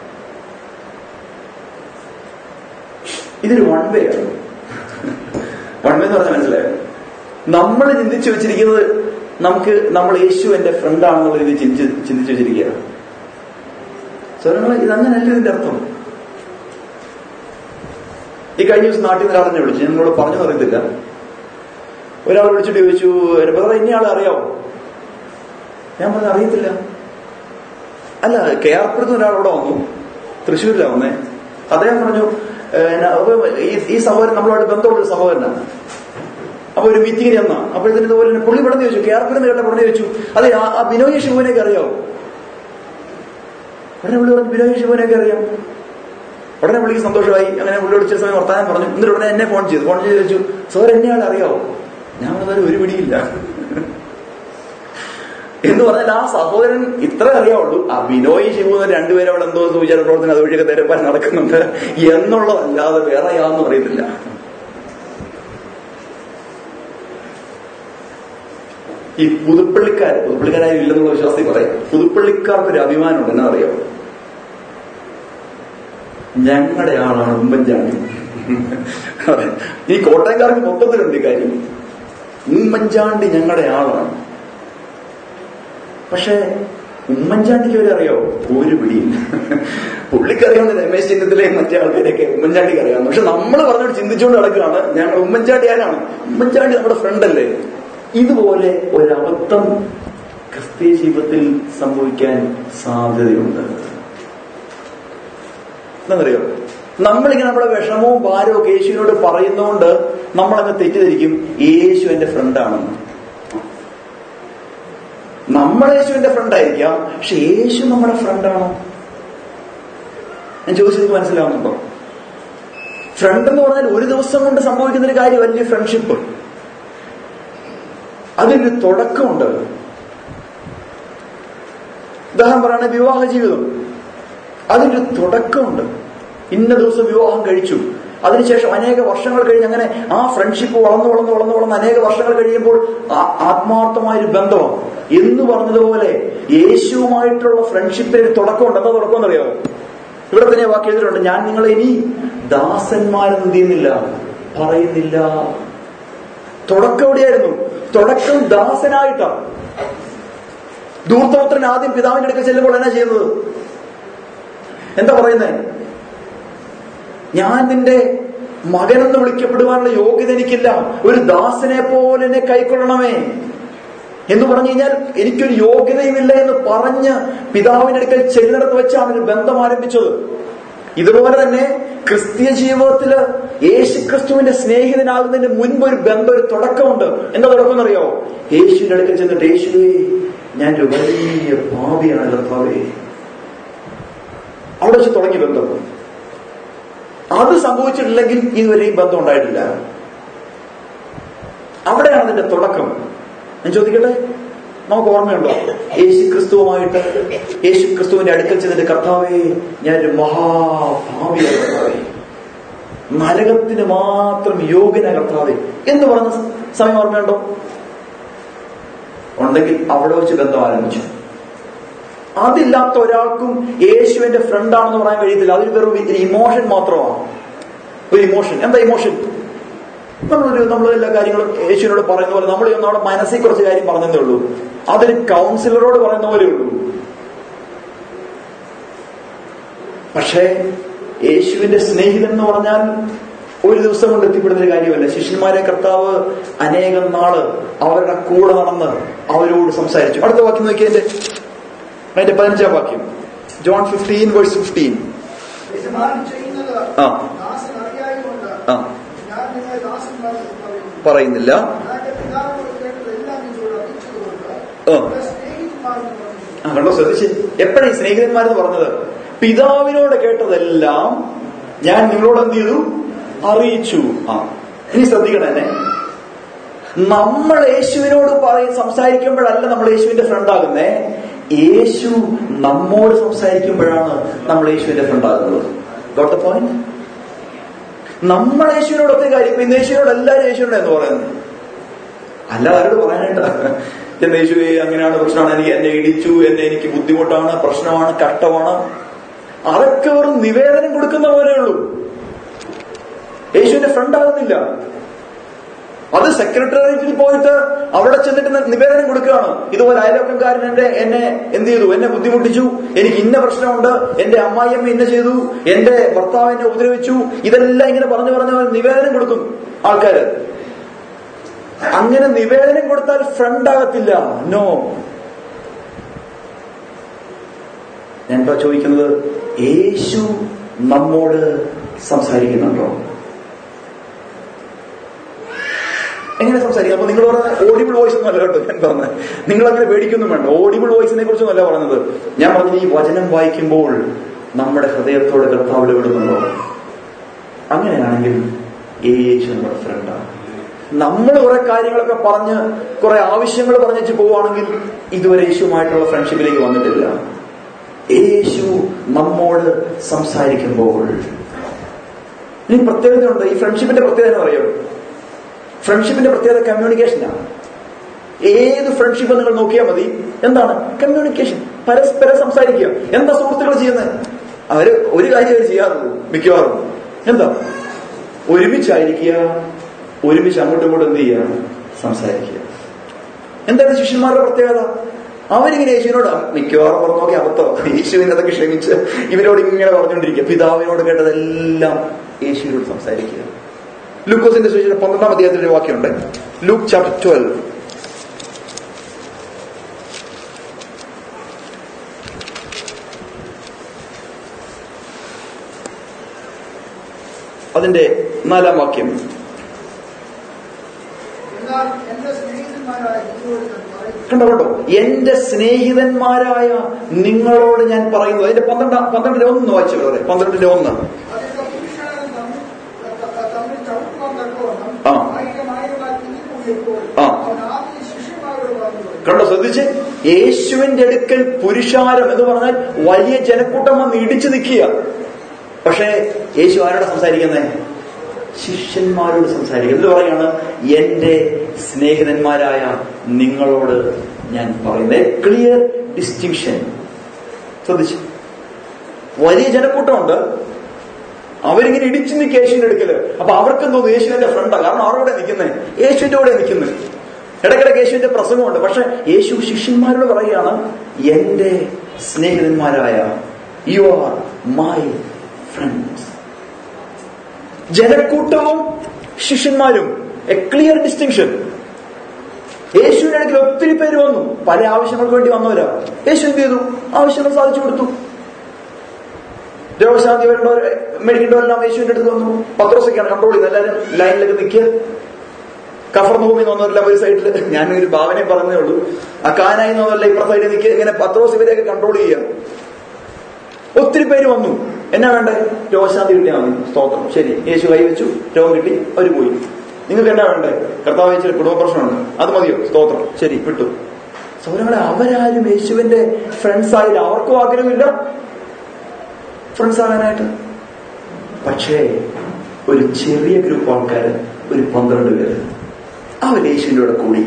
ഇതൊരു വൺ വേ ആണ്. വൺ വേ എന്ന് പറഞ്ഞാൽ മനസ്സിലായോ? നമ്മൾ ചിന്തിച്ചു വെച്ചിരിക്കുന്നത് നമ്മൾ യേശു എന്റെ ഫ്രണ്ടാണെന്നുള്ള രീതി ചിന്തിച്ചു വെച്ചിരിക്കുകയാണ്. സ്വരങ്ങൾ ഇതങ്ങനല്ല ഇതിന്റെ അർത്ഥം. ഈ കഴിഞ്ഞ ദിവസം നാട്ടിൽ നിന്ന് ഒരാളെന്നെ വിളിച്ചു, ഞാൻ നിങ്ങളോട് പറഞ്ഞു അറിയത്തില്ല. ഒരാൾ വിളിച്ചിട്ട് ചോദിച്ചു, ബ്രദർ ഇന്നയാളെ അറിയാവോ? ഞാൻ പറഞ്ഞു അറിയത്തില്ല. അല്ല, കേരളപ്പെടുന്ന ഒരാളോടെ വന്നു, തൃശ്ശൂരിലാണ് വന്നേ. അദ്ദേഹം പറഞ്ഞു ഈ സഹോദരൻ നമ്മളോട് ബന്ധമുള്ളൊരു സഹോദരനാണ്. അപ്പൊ ഒരു മീറ്റിംഗിന് ചെന്നാ, അപ്പൊ ഇതിന് ഇതുപോലെ പുള്ളി ഇവിടെ ചോദിച്ചു, കേരളപ്പെടുന്ന കേട്ട ഉടനെ ചോദിച്ചു, അതെ ആ ബിനോയ് ശിവനെയൊക്കെ അറിയാവോ? ഉടനെ പുള്ളി പറഞ്ഞു ബിനോയ് ശിവനെയൊക്കെ അറിയാം. ഉടനെ പുള്ളിക്ക് സന്തോഷമായി. അങ്ങനെ പുള്ളിയോട് ചില സമയം വർത്താനം പറഞ്ഞു. എന്നിട്ട് ഉടനെ എന്നെ ഫോൺ ചെയ്തു ചോദിച്ചു, സാർ എന്നെയാൾ അറിയാവോ? ഞാൻ പറഞ്ഞാൽ ഒരു പിടിയില്ല എന്ന് പറഞ്ഞാൽ ആ സഹോദരൻ ഇത്ര അറിയാവുള്ളൂ. ആ ബിനോയ് ശിവു രണ്ടുപേരും അവിടെ എന്തോ സൂചന പ്രവർത്തനം അതുവഴിയൊക്കെ തെരപ്പാൻ നടക്കുന്നുണ്ട് എന്നുള്ളതല്ലാതെ വേറെ യാതൊന്നും അറിയത്തില്ല. ഈ പുതുപ്പള്ളിക്കാരായി ഇല്ലെന്നുള്ള വിശ്വാസത്തിൽ പറയാം. പുതുപ്പള്ളിക്കാർക്കൊരു അഭിമാനമുണ്ട്. എന്നാ അറിയാമോ? ഞങ്ങളുടെ ആളാണ് ഉമ്മൻചാണ്ടി. ഈ കോട്ടയംകാർക്ക് മൊത്തത്തിലുണ്ട് ഈ കാര്യം. ഉമ്മൻചാണ്ടി ഞങ്ങളുടെ ആളാണ്. പക്ഷെ ഉമ്മൻചാണ്ടിക്ക് വരെ അറിയാവോ? ഒരു പിടിയില്ല. പുള്ളിക്കറിയാവുന്ന രമേശ് ചെന്നിത്തലയും മറ്റേ ആൾക്കാരെയൊക്കെ ഉമ്മൻചാണ്ടിക്ക് അറിയാവുന്നു. പക്ഷെ നമ്മൾ പറഞ്ഞോട് ചിന്തിച്ചുകൊണ്ട് നടക്കുകയാണ്, ഞങ്ങൾ ഉമ്മൻചാണ്ടി ആരാണ്? ഉമ്മൻചാണ്ടി നമ്മുടെ ഫ്രണ്ടല്ലേ? ഇതുപോലെ ഒരബദ്ധം ക്രിസ്തീയ ജീവിതത്തിൽ സംഭവിക്കാൻ സാധ്യതയുണ്ട്. എന്താണെന്നറിയോ? നമ്മളിങ്ങനെ നമ്മുടെ വിഷമവും ഭാരവും ഒക്കെ യേശുവിനോട് പറയുന്നതുകൊണ്ട് നമ്മളങ്ങ് തെറ്റിദ്ധരിക്കും യേശു എന്റെ ഫ്രണ്ടാണെന്ന്. നമ്മൾ യേശുവിന്റെ ഫ്രണ്ടായിരിക്കാം, പക്ഷെ യേശു നമ്മുടെ ഫ്രണ്ടാണോ? ഞാൻ ചോദിച്ചത് മനസ്സിലാവുന്നുണ്ടോ? ഫ്രണ്ട് എന്ന് പറഞ്ഞാൽ ഒരു ദിവസം കൊണ്ട് സംഭവിക്കുന്നൊരു കാര്യം വലിയ ഫ്രണ്ട്ഷിപ്പ്. അതിനൊരു തുടക്കമുണ്ട്. ഉദാഹരണം പറയുകയാണെങ്കിൽ വിവാഹ ജീവിതം, അതിനൊരു തുടക്കമുണ്ട്. ഇന്ന ദിവസം വിവാഹം കഴിച്ചു, അതിനുശേഷം അനേക വർഷങ്ങൾ കഴിഞ്ഞ് അങ്ങനെ ആ ഫ്രണ്ട്ഷിപ്പ് വളർന്ന് അനേക വർഷങ്ങൾ കഴിയുമ്പോൾ ആത്മാർത്ഥമായൊരു ബന്ധമാണ്. എന്ന് പറഞ്ഞതുപോലെ യേശുവുമായിട്ടുള്ള ഫ്രണ്ട്ഷിപ്പിന് ഒരു തുടക്കമുണ്ട്. എന്താ തുടക്കം എന്നറിയാമോ? ഇവിടെ തന്നെ വാക്യം എഴുതിയിട്ടുണ്ട്, ഞാൻ നിങ്ങളെ ഇനി ദാസന്മാരെന്ന് എന്ത് പറയുന്നില്ല. തുടക്കം എവിടെയായിരുന്നു? തുടക്കം ദാസനായിട്ടാണ്. ധൂർത്തപുത്രൻ ആദ്യം പിതാവിന്റെ അടുക്കൽ ചെല്ലുമ്പോൾ എന്നാ ചെയ്യുന്നത്? എന്താ പറയുന്നത്? ഞാൻ നിന്റെ മകനെന്ന് വിളിക്കപ്പെടുവാനുള്ള യോഗ്യത എനിക്കില്ല, ഒരു ദാസനെ പോലെ എന്നെ കൈക്കൊള്ളണമേ എന്ന് പറഞ്ഞു കഴിഞ്ഞാൽ എനിക്കൊരു യോഗ്യതയുമില്ല എന്ന് പറഞ്ഞ് പിതാവിന്റെ അടുക്കൽ ചെല്ലിടത്ത് വെച്ചാണ് ഒരു ബന്ധം ആരംഭിച്ചത്. ഇതുപോലെ തന്നെ ക്രിസ്തീയ ജീവിതത്തില് യേശുക്രിസ്തുവിന്റെ സ്നേഹിതനാകുന്നതിന് മുൻപ് ഒരു ബന്ധം, ഒരു തുടക്കമുണ്ട്. എന്താ തുടക്കം എന്നറിയോ? യേശുവിന്റെ അടുക്കൽ ചെന്നിട്ട്, യേശുവേ ഞാനൊരു വലിയ പാപിയാണ് കർത്താവേ. അവിടെ വെച്ച് തുടങ്ങിയ ബന്ധം. അത് സംഭവിച്ചിട്ടില്ലെങ്കിൽ ഇതുവരെയും ബന്ധം ഉണ്ടായിട്ടില്ല. അവിടെയാണ് അതിന്റെ തുടക്കം. ഞാൻ ചോദിക്കട്ടെ, നമുക്ക് ഓർമ്മയുണ്ടോ? യേശുക്രിസ്തുവുമായിട്ട് യേശുക്രിസ്തുവിന്റെ അടുക്കൽ ചെന്നിട്ട്, കർത്താവേ ഞാനൊരു മഹാഭാവിയാണ് കർത്താവേ, നരകത്തിന് മാത്രം യോഗ്യനായ കർത്താവേ എന്ന് പറഞ്ഞ സമയം ഓർമ്മയുണ്ടോ? ഉണ്ടെങ്കിൽ അവിടെ വെച്ച് ബന്ധം ആരംഭിച്ചു. അതില്ലാത്ത ഒരാൾക്കും യേശുവിന്റെ ഫ്രണ്ടാണെന്ന് പറയാൻ കഴിയത്തില്ല. അതൊരു വെറും ഇമോഷൻ മാത്രമാണ്. ഒരു ഇമോഷൻ. എന്താ ഇമോഷൻ? നമ്മൾ എല്ലാ കാര്യങ്ങളും യേശുവിനോട് പറയുന്ന പോലെ നമ്മൾ നമ്മുടെ മനസ്സിൽ കുറച്ച് കാര്യം പറഞ്ഞതേ ഉള്ളൂ. അതൊരു കൗൺസിലറോട് പറയുന്ന പോലെ ഉള്ളൂ. പക്ഷേ യേശുവിന്റെ സ്നേഹിതൻ എന്ന് പറഞ്ഞാൽ ഒരു ദിവസം കൊണ്ട് എത്തിപ്പെടുന്ന കാര്യമല്ല. ശിഷ്യന്മാരെ കർത്താവ് അനേകം നാള് അവരുടെ കൂടെ നടന്ന് അവരോട് സംസാരിച്ചു. അടുത്ത വാക്യം നോക്കി, അതിന്റെ 15-ാം വാക്യം, ജോൺ 15:15. പറയുന്നില്ല. കണ്ടോ, ശ്രദ്ധിച്ച്. എപ്പോഴാണ് സ്നേഹിതന്മാരെന്ന് പറഞ്ഞത്? പിതാവിനോട് കേട്ടതെല്ലാം ഞാൻ നിങ്ങളോട് എന്ത് ചെയ്തു? അറിയിച്ചു. ഇനി ശ്രദ്ധിക്കണം എന്നെ. നമ്മൾ യേശുവിനോട് സംസാരിക്കുമ്പോഴല്ല നമ്മൾ യേശുവിന്റെ ഫ്രണ്ടാകുന്നേ. യേശു നമ്മോട് സംസാരിക്കുമ്പോഴാണ് നമ്മൾ യേശുവിന്റെ ഫ്രണ്ടാകുന്നത്. Got the point? നമ്മൾ യേശുവിനോടൊക്കെ കാര്യം. ഇപ്പൊ ഇന്ന് യേശുവിനോട് എല്ലാവരും യേശുവിനോട് എന്ന് പറയുന്നത് അല്ല, ആരോട് പറയാനായിട്ടാ? എന്റെ യേശുവേ അങ്ങനെയാണ്, പ്രശ്നമാണ്, എന്നെ ഇടിച്ചു, എനിക്ക് ബുദ്ധിമുട്ടാണ്, പ്രശ്നമാണ്, കഷ്ടമാണ്. അതൊക്കെ വെറും നിവേദനം കൊടുക്കുന്ന പോലെയുള്ളൂ. യേശുവിന്റെ ഫ്രണ്ട് ആകുന്നില്ല. അത് സെക്രട്ടേറിയറ്റിൽ പോയിട്ട് അവിടെ ചെന്നിട്ട് നിവേദനം കൊടുക്കുകയാണ്. ഇതുപോലെ അയൽവക്കംകാരൻ എന്നെ എന്ത് ചെയ്തു, എന്നെ ബുദ്ധിമുട്ടിച്ചു, എനിക്ക് ഇന്ന പ്രശ്നമുണ്ട്, എന്റെ അമ്മായിയമ്മ ഇന്ന ചെയ്തു, എന്റെ ഭർത്താവ് എന്നെ ഉപദ്രവിച്ചു, ഇതെല്ലാം ഇങ്ങനെ പറഞ്ഞു നിവേദനം കൊടുക്കും ആൾക്കാര്. അങ്ങനെ നിവേദനം കൊടുത്താൽ ഫ്രണ്ട് ആകത്തില്ല. നോ. ഞാൻ എന്താ ചോദിക്കുന്നത്, യേശു നമ്മോട് സംസാരിക്കുന്നുണ്ടോ? എങ്ങനെ സംസാരിക്കും? അപ്പൊ നിങ്ങൾ പറഞ്ഞ ഓഡിബിൾ വോയിസ് ഒന്നും അല്ല കേട്ടോ ഞാൻ പറഞ്ഞത്. നിങ്ങളങ്ങനെ പേടിക്കൊന്നും വേണ്ട. ഓഡിബിൾ വോയിസിനെ കുറിച്ചൊന്നും അല്ല പറഞ്ഞത്. ഞാൻ പറഞ്ഞത് ഈ വചനം വായിക്കുമ്പോൾ നമ്മുടെ ഹൃദയത്തോട് കർത്താവ് ഇടപെടുന്നുണ്ടോ? അങ്ങനെയാണെങ്കിൽ യേശു നമ്മുടെ ഫ്രണ്ടാണ്. നമ്മൾ കുറെ കാര്യങ്ങളൊക്കെ പറഞ്ഞ് കുറെ ആവശ്യങ്ങൾ പറഞ്ഞിട്ട് പോവുകയാണെങ്കിൽ ഇതുവരെ യേശുവുമായിട്ടുള്ള ഫ്രണ്ട്ഷിപ്പിലേക്ക് വന്നിട്ടില്ല. യേശു നമ്മോട് സംസാരിക്കുമ്പോൾ ഇനി പ്രത്യേകതയുണ്ട്. ഈ ഫ്രണ്ട്ഷിപ്പിന്റെ പ്രത്യേകത അറിയാം. ഫ്രണ്ട്ഷിപ്പിന്റെ പ്രത്യേകത കമ്മ്യൂണിക്കേഷനാണ്. ഏത് ഫ്രണ്ട്ഷിപ്പ് നിങ്ങൾ നോക്കിയാൽ മതി, എന്താണ് കമ്മ്യൂണിക്കേഷൻ, പരസ്പരം സംസാരിക്കുക. എന്താ സുഹൃത്തുക്കൾ ചെയ്യുന്നത്? അവര് ഒരു കാര്യം ചെയ്യാറുള്ളൂ മിക്കവാറും, എന്താ ഒരുമിച്ചായിരിക്കുക, ഒരുമിച്ച് അങ്ങോട്ടും ഇങ്ങോട്ടും എന്ത് ചെയ്യുക, സംസാരിക്കുക. എന്താണ് ശിഷ്യന്മാരുടെ പ്രത്യേകത? അവരിങ്ങനെ യേശുവിനോട് മിക്കവാറും പറഞ്ഞു നോക്കി അബദ്ധം, യേശുവിനെ അതൊക്കെ ക്ഷമിച്ച് ഇവരോട് ഇങ്ങനെ പറഞ്ഞുകൊണ്ടിരിക്കുക. പിതാവിനോട് കേട്ടതെല്ലാം യേശുവിനോട് സംസാരിക്കുക. ലൂക്കോസിന്റെ സുവിശേഷം 12-ാം അധ്യായത്തിൽ ഒരു വാക്യമുണ്ട്. Luke chapter 12. അതിന്റെ 4-ാം വാക്യം. കണ്ടോ എന്റെ സ്നേഹിതന്മാരായ നിങ്ങളോട് ഞാൻ പറയുന്നത്. അതിന്റെ 12-ൽ 1 വായിച്ചു. 12-ൽ 1. കണ്ടോ, ശ്രദ്ധിച്ച്. യേശുവിന്റെ അടുക്കൽ പുരുഷാരം എന്ന് പറഞ്ഞാൽ വലിയ ജനക്കൂട്ടം വന്ന് ഇടിച്ചു നിൽക്കുക. പക്ഷേ യേശു ആരോട് സംസാരിക്കുന്നത്? ശിഷ്യന്മാരോട് സംസാരിക്കുക. എന്ത് പറയാണ്? എന്റെ സ്നേഹിതന്മാരായ നിങ്ങളോട് ഞാൻ പറയുന്നത്. Clear distinction. ശ്രദ്ധിച്ച്. വലിയ ജനക്കൂട്ടമുണ്ട്, അവരിങ്ങനെ ഇടിച്ചു നിൽക്കുക യേശുവിന്റെ അടുക്കല്. അപ്പൊ അവർക്കും തോന്നുന്നു യേശുവിന്റെ ഫ്രണ്ടാ. കാരണം ആരോടെ നിൽക്കുന്നത്? യേശുവിന്റെ കൂടെ നിൽക്കുന്നത്. ഇടയ്ക്കിടയ്ക്ക് യേശുവിന്റെ പ്രസംഗമുണ്ട്. പക്ഷെ യേശു ശിഷ്യന്മാരോട് പറയുകയാണ്, എന്റെ സ്നേഹിതന്മാരായ, യു ആർ മൈ ഫ്രണ്ട്സ്. ജനക്കൂട്ടവും ശിഷ്യന്മാരും, എ ക്ലിയർ ഡിസ്റ്റിങ്ഷൻ. യേശുവിന്റെ അടുക്കൽ ഒത്തിരി പേര് വന്നു, പല ആവശ്യങ്ങൾക്ക് വേണ്ടി വന്നവരാ. യേശു എന്ത് ചെയ്തു? ആവശ്യങ്ങൾ സാധിച്ചു കൊടുത്തു. രോഗശാന്തി വരേണ്ടവർ, മേടിക്കേണ്ടവരെല്ലാം യേശുവിന്റെ അടുത്ത് വന്നു. പത്രോസൊക്കെയാണ് കൺട്രോൾ ചെയ്ത് എല്ലാവരും ലൈനിലൊക്കെ നിൽക്കുക. കഫർനഹൂമിൽ വന്നവരെല്ലാം ഒരു സൈഡിൽ, ഞാനൊരു ഭാവനയെ പറഞ്ഞതേ ഉള്ളൂ. ആ കാനായി വന്നവരെല്ലാം ഇപ്പുറ സൈഡിൽ നിൽക്കുക. ഇങ്ങനെ പത്രോസ് ഇവരെയൊക്കെ കൺട്രോൾ ചെയ്യുക. ഒത്തിരി പേര് വന്നു. എന്നാ വേണ്ടേ? രോഗശാന്തി കിട്ടിയാൽ മതി. സ്തോത്രം, ശരി. യേശു കൈവച്ചു, രോഗം കിട്ടി, അവർ പോയി. നിങ്ങൾക്ക് എന്നാ വേണ്ടേ? കർത്താവ് വെച്ചൊരു കുടുംബ പ്രശ്നമുണ്ട്, അത് മതിയോ? സ്തോത്രം, ശരി, വിട്ടു. സൗരങ്ങളെ, അവരാരും യേശുവിന്റെ ഫ്രണ്ട്സ് ആയില്ല. അവർക്കും ആഗ്രഹമില്ല ഫ്രണ്ട്സ് ആകാനായിട്ട്. പക്ഷേ ഒരു ചെറിയ ഗ്രൂപ്പ് ആൾക്കാർ, ഒരു 12 പേര്, അവർ യേശുവിന്റെ കൂടെ കൂടി.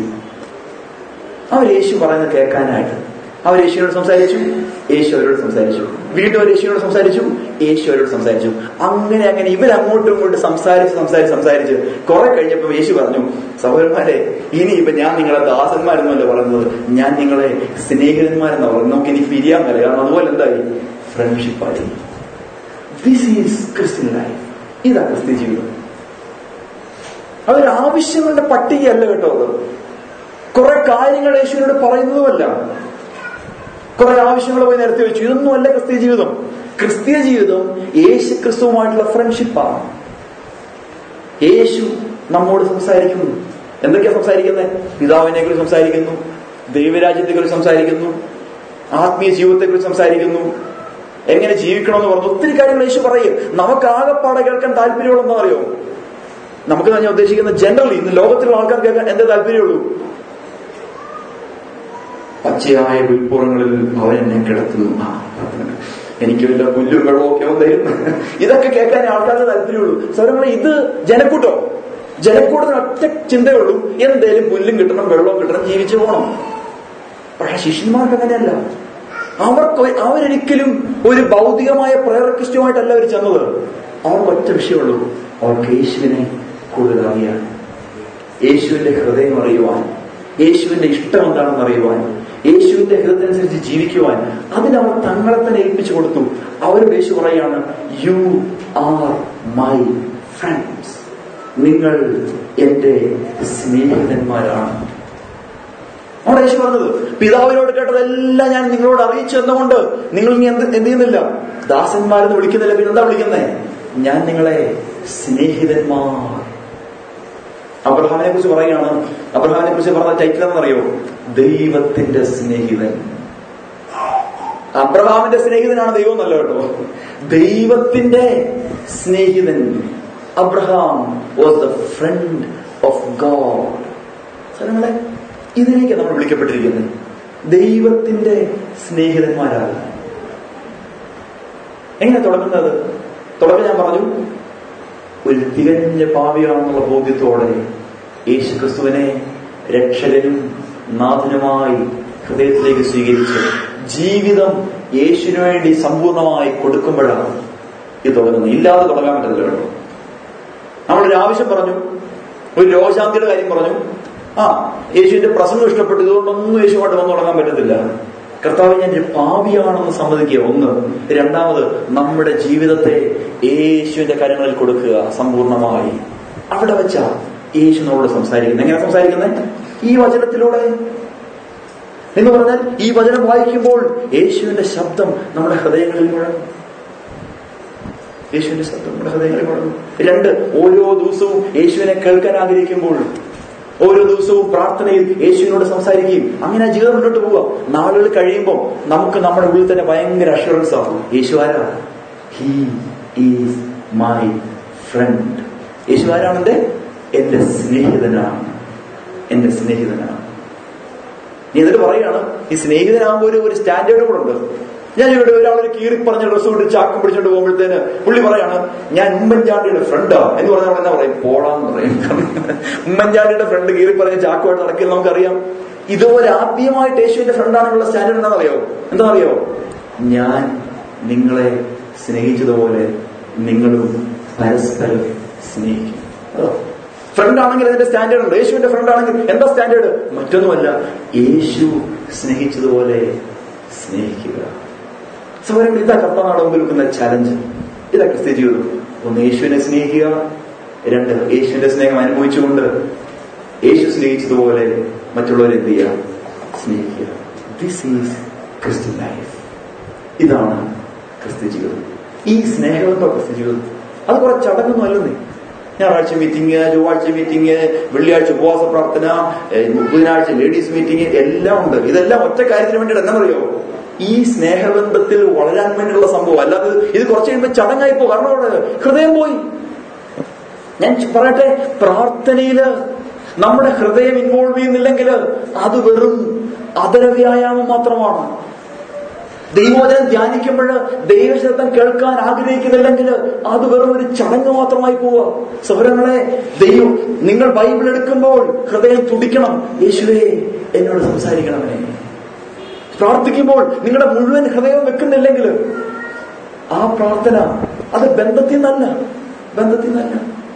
അവർ യേശു പറയുന്നത് കേൾക്കാനായിട്ട് അവർ യേശുവിനോട് സംസാരിച്ചു. യേശു അവരോട് സംസാരിച്ചു. വീണ്ടും അവർ യേശുവിനോട് സംസാരിച്ചു. യേശു അവരോട് സംസാരിച്ചു. അങ്ങനെ ഇവരങ്ങോട്ടും ഇങ്ങോട്ടും സംസാരിച്ച് കുറെ കഴിഞ്ഞപ്പോൾ യേശു പറഞ്ഞു, സഹോദരന്മാരെ, ഇനിയിപ്പൊ ഞാൻ നിങ്ങളെ ദാസന്മാരെന്നല്ല പറയുന്നത്, ഞാൻ നിങ്ങളെ സ്നേഹിതന്മാരെന്നാ പറയുന്നത്. നമുക്ക് ഇനി പിരിയാൻ മേല. കാരണം അതുപോലെ എന്തായി? ഫ്രണ്ട്ഷിപ്പായി. This is Christian life. ഇതാ ക്രിസ്ത്യ ജീവിതം. അവരാവശ്യങ്ങളുടെ പട്ടികയല്ല കേട്ടോ അത്. കുറെ കാര്യങ്ങൾ യേശുവിനോട് പറയുന്നതുമല്ല, കുറെ ആവശ്യങ്ങൾ പോയി നിരത്തി വെച്ചു. ഇതൊന്നുമല്ല ക്രിസ്തീയ ജീവിതം. ക്രിസ്തീയ ജീവിതം യേശു ക്രിസ്തുവുമായിട്ടുള്ള ഫ്രണ്ട്ഷിപ്പാണ്. യേശു നമ്മോട് സംസാരിക്കുന്നു. എന്തൊക്കെയാ സംസാരിക്കുന്നത്? പിതാവിനെ കുറിച്ച് സംസാരിക്കുന്നു, ദൈവരാജ്യത്തെ കുറിച്ച് സംസാരിക്കുന്നു, ആത്മീയ ജീവിതത്തെ കുറിച്ച് സംസാരിക്കുന്നു, എങ്ങനെ ജീവിക്കണമെന്ന് പറഞ്ഞു. ഒത്തിരി കാര്യങ്ങൾ യേശു പറയും. നമുക്ക് ആകെപ്പാടെ കേൾക്കാൻ താല്പര്യമുള്ളതെന്ന് അറിയോ? നമുക്ക് ഞാൻ ഉദ്ദേശിക്കുന്ന ജനറലി ഇന്ന് ലോകത്തിലുള്ള ആൾക്കാർ കേൾക്കാൻ എന്തേ താല്പര്യമുള്ളൂ? പച്ചയായ വിൽപ്പുറങ്ങളിൽ അവൻ എന്നെ കിടത്തുന്നു, എനിക്ക് വല്ല പുല്ലും വെള്ളവും ഒക്കെ തരുന്നു. ഇതൊക്കെ കേൾക്കാൻ ആൾക്കാർക്ക് താല്പര്യമുള്ളൂ. സൗരങ്ങളെ, ഇത് ജനക്കൂട്ടത്തിന് ഒറ്റ ചിന്തയുള്ളൂ, എന്തേലും പുല്ലും കിട്ടണം, വെള്ളവും കിട്ടണം, ജീവിച്ചു പോകണം. പക്ഷെ ശിഷ്യന്മാർക്ക് അങ്ങനെയല്ല. അവരൊരിക്കലും ഒരു ഭൗതികമായ പ്രേരക്രിസ്റ്റുമായിട്ടല്ല അവർ ചെന്നത്. അവർക്ക് ഒറ്റ വിഷയമുള്ളൂ, അവർക്ക് യേശുവിനെ കൂടുതൽ അറിയാൻ. യേശുവിന്റെ ഹൃദയം അറിയുവാൻ, യേശുവിന്റെ ഇഷ്ടം എന്താണെന്ന് അറിയുവാൻ, യേശുവിന്റെ ഹൃദയത്തിനനുസരിച്ച് ജീവിക്കുവാൻ അതിനവർ തങ്ങളെ തന്നെ ഏൽപ്പിച്ചു കൊടുത്തു. അവരോട് യേശു പറയാണ്, യു ആർ മൈ ഫ്രണ്ട്സ്, നിങ്ങൾ എന്റെ സ്നേഹിതന്മാരാണ്. അവിടെ യേശു പറഞ്ഞത്, പിതാവിനോട് കേട്ടതെല്ലാം ഞാൻ നിങ്ങളോട് അറിയിച്ചു എന്നുകൊണ്ട് നിങ്ങൾ ഇനി എന്ത് ചെയ്യുന്നില്ല, ദാസന്മാരെന്ന് വിളിക്കുന്നില്ല, പിന്നെ എന്താ വിളിക്കുന്നേ? ഞാൻ നിങ്ങളെ സ്നേഹിതന്മാർ. അബ്രഹാമിനെ കുറിച്ച് പറയുകയാണ്. അബ്രഹാമിനെ കുറിച്ച് പറഞ്ഞ ടൈറ്റിൽ എന്നറിയോ? ദൈവത്തിന്റെ സ്നേഹിതൻ. അബ്രഹാമിന്റെ സ്നേഹിതനാണ് ദൈവം എന്നല്ല കേട്ടോ, ദൈവത്തിന്റെ സ്നേഹിതൻ. Abraham was the friend of God. നിങ്ങളെ ഇതിലേക്ക് നമ്മൾ വിളിക്കപ്പെട്ടിരിക്കുന്നത് ദൈവത്തിന്റെ സ്നേഹിതന്മാരാണ്. എങ്ങനെ തുടങ്ങുന്നത്? തുടക്കം ഞാൻ പറഞ്ഞു, ഒരു തികഞ്ഞ പാപിയാണെന്നുള്ള ബോധ്യത്തോടെ യേശു ക്രിസ്തുവിനെ രക്ഷകനും നാഥനുമായി ഹൃദയത്തിലേക്ക് സ്വീകരിച്ച് ജീവിതം യേശുവിന് വേണ്ടി സമ്പൂർണമായി കൊടുക്കുമ്പോഴാണ് ഇത് തുടങ്ങുന്നത്. ഇല്ലാതെ തുടങ്ങാൻ പറ്റത്തില്ല കേട്ടോ. നമ്മളൊരു ആവശ്യം പറഞ്ഞു, ഒരു രോഗശാന്തിയുടെ കാര്യം പറഞ്ഞു, യേശുവിന്റെ പ്രസംഗം ഇഷ്ടപ്പെട്ടു, ഇതുകൊണ്ടൊന്നും യേശുവായിട്ട് വന്നു തുടങ്ങാൻ പറ്റത്തില്ല. കർത്താവ് ഞാൻ ഒരു പാപിയാണെന്ന് സമ്മതിക്കുക, ഒന്ന്. രണ്ടാമത് നമ്മുടെ ജീവിതത്തെ യേശുവിന്റെ കരങ്ങളിൽ കൊടുക്കുക സമ്പൂർണമായി. അവിടെ വെച്ചാ യേശു നമ്മളോട് സംസാരിക്കുന്നത്. എങ്ങനെ സംസാരിക്കുന്നത്? ഈ വചനത്തിലൂടെ. എന്ന് പറഞ്ഞാൽ ഈ വചനം വായിക്കുമ്പോൾ യേശുവിന്റെ ശബ്ദം നമ്മുടെ ഹൃദയങ്ങളിൽ മുഴങ്ങും. യേശുവിന്റെ ശബ്ദം നമ്മുടെ ഹൃദയങ്ങളിൽ മുഴങ്ങും. രണ്ട്, ഓരോ ദിവസവും യേശുവിനെ കേൾക്കാൻ ആഗ്രഹിക്കുമ്പോൾ, ഓരോ ദിവസവും പ്രാർത്ഥനയിൽ യേശുവിനോട് സംസാരിക്കുകയും അങ്ങനെ ജീവിതം മുന്നോട്ട് പോവുക. നാളുകൾ കഴിയുമ്പോൾ നമുക്ക് നമ്മുടെ ഉള്ളിൽ തന്നെ ഭയങ്കര അഷുറൻസ് ആകും. യേശു ആരാ? He is my friend. യേശു ആരാണ്? എന്റെ സ്നേഹിതനാണ്, എന്റെ സ്നേഹിതനാണ്. നീ എന്നിട്ട് പറയാണ്, ഈ സ്നേഹിതനാകുമ്പോൾ ഒരു സ്റ്റാൻഡേർഡ് കൂടെ ഉണ്ട്. ഞാൻ ഇവിടെ ഒരാളൊരു കീറി പറഞ്ഞ ഡ്രസ്സ് കൊണ്ട് ചാക്കും പിടിച്ചോണ്ട് പോകുമ്പോഴത്തേന് പുള്ളി പറയാണ്, ഞാൻ ഉമ്മൻചാണ്ടിയുടെ ഫ്രണ്ടാ എന്ന് പറഞ്ഞാൽ എന്നാ പറയും? പോളാന്ന് പറയും. ഉമ്മൻചാണ്ടിയുടെ ഫ്രണ്ട് കീറി പറഞ്ഞ ചാക്കുമായിട്ട് നടക്കില്ല, നമുക്കറിയാം. ഇതുപോലെ ആത്മീയമായിട്ട് യേശുവിന്റെ ഫ്രണ്ടാണെന്നുള്ള സ്റ്റാൻഡേർഡ് എന്താണെന്നറിയോ? ഞാൻ നിങ്ങളെ സ്നേഹിച്ചതുപോലെ നിങ്ങളും പരസ്പരം സ്നേഹിക്കും. ഫ്രണ്ട് ആണെങ്കിൽ അതിന്റെ സ്റ്റാൻഡേർഡ് ഉണ്ട്. യേശുവിന്റെ ഫ്രണ്ട് ആണെങ്കിൽ എന്താ സ്റ്റാൻഡേർഡ്? മറ്റൊന്നുമല്ല, യേശു സ്നേഹിച്ചതുപോലെ സ്നേഹിക്കുക. സൗകര്യങ്ങൾ ഇതാ കർത്താവിന്റെ മുമ്പിൽ വെക്കുന്ന ചലഞ്ച്. ഇതാ ക്രിസ്ത്യ ജീവിതം. ഒന്ന്, യേശുവിനെ സ്നേഹിക്കുക. രണ്ട്, യേശുവിന്റെ സ്നേഹം അനുഭവിച്ചുകൊണ്ട് യേശു സ്നേഹിച്ചതുപോലെ മറ്റുള്ളവരെ എന്ത് ചെയ്യുക? സ്നേഹിക്കുക. This is Christian life. ഇതാണ് ക്രിസ്ത്യ ജീവിതം. ഈ സ്നേഹമെന്തോ ക്രിസ്ത്യ ജീവിതം. അത് കുറെ ചടങ്ങൊന്നും അല്ലെന്നേ. ഞായറാഴ്ച മീറ്റിംഗ്, ചൊവ്വാഴ്ച മീറ്റിംഗ്, വെള്ളിയാഴ്ച ഉപവാസ പ്രാർത്ഥന, ബുധനാഴ്ച ലേഡീസ് മീറ്റിംഗ്, എല്ലാം ഉണ്ട്. ഇതെല്ലാം ഒറ്റ കാര്യത്തിന് വേണ്ടിയിട്ട് എന്താ പറയുമോ? ഈ സ്നേഹബന്ധത്തിൽ വളരാൻ വേണ്ടിയുള്ള സംഭവം. അല്ലാതെ ഇത് കുറച്ച് കഴിയുമ്പോൾ ചടങ്ങായി പോകും. കാരണം അവിടെ ഹൃദയം പോയി. ഞാൻ പറയട്ടെ, പ്രാർത്ഥനയില് നമ്മുടെ ഹൃദയം ഇൻവോൾവ് ചെയ്യുന്നില്ലെങ്കിൽ അത് വെറും അധരവ്യായാമം മാത്രമാണ്. ദൈവവചനം ധ്യാനിക്കുമ്പോൾ ദൈവശബ്ദം കേൾക്കാൻ ആഗ്രഹിക്കുന്നില്ലെങ്കിൽ അത് വെറും ഒരു ചടങ്ങ് മാത്രമായി പോവുക. സഹോദരങ്ങളെ, ദൈവം, നിങ്ങൾ ബൈബിൾ എടുക്കുമ്പോൾ ഹൃദയം തുടിക്കണം. യേശുവേ എന്നോട് സംസാരിക്കണമേ. പ്രാർത്ഥിക്കുമ്പോൾ നിങ്ങളുടെ മുഴുവൻ ഹൃദയം വെക്കുന്നില്ലെങ്കിൽ ആ പ്രാർത്ഥന അത് ബന്ധത്തിൽ നിന്നല്ല.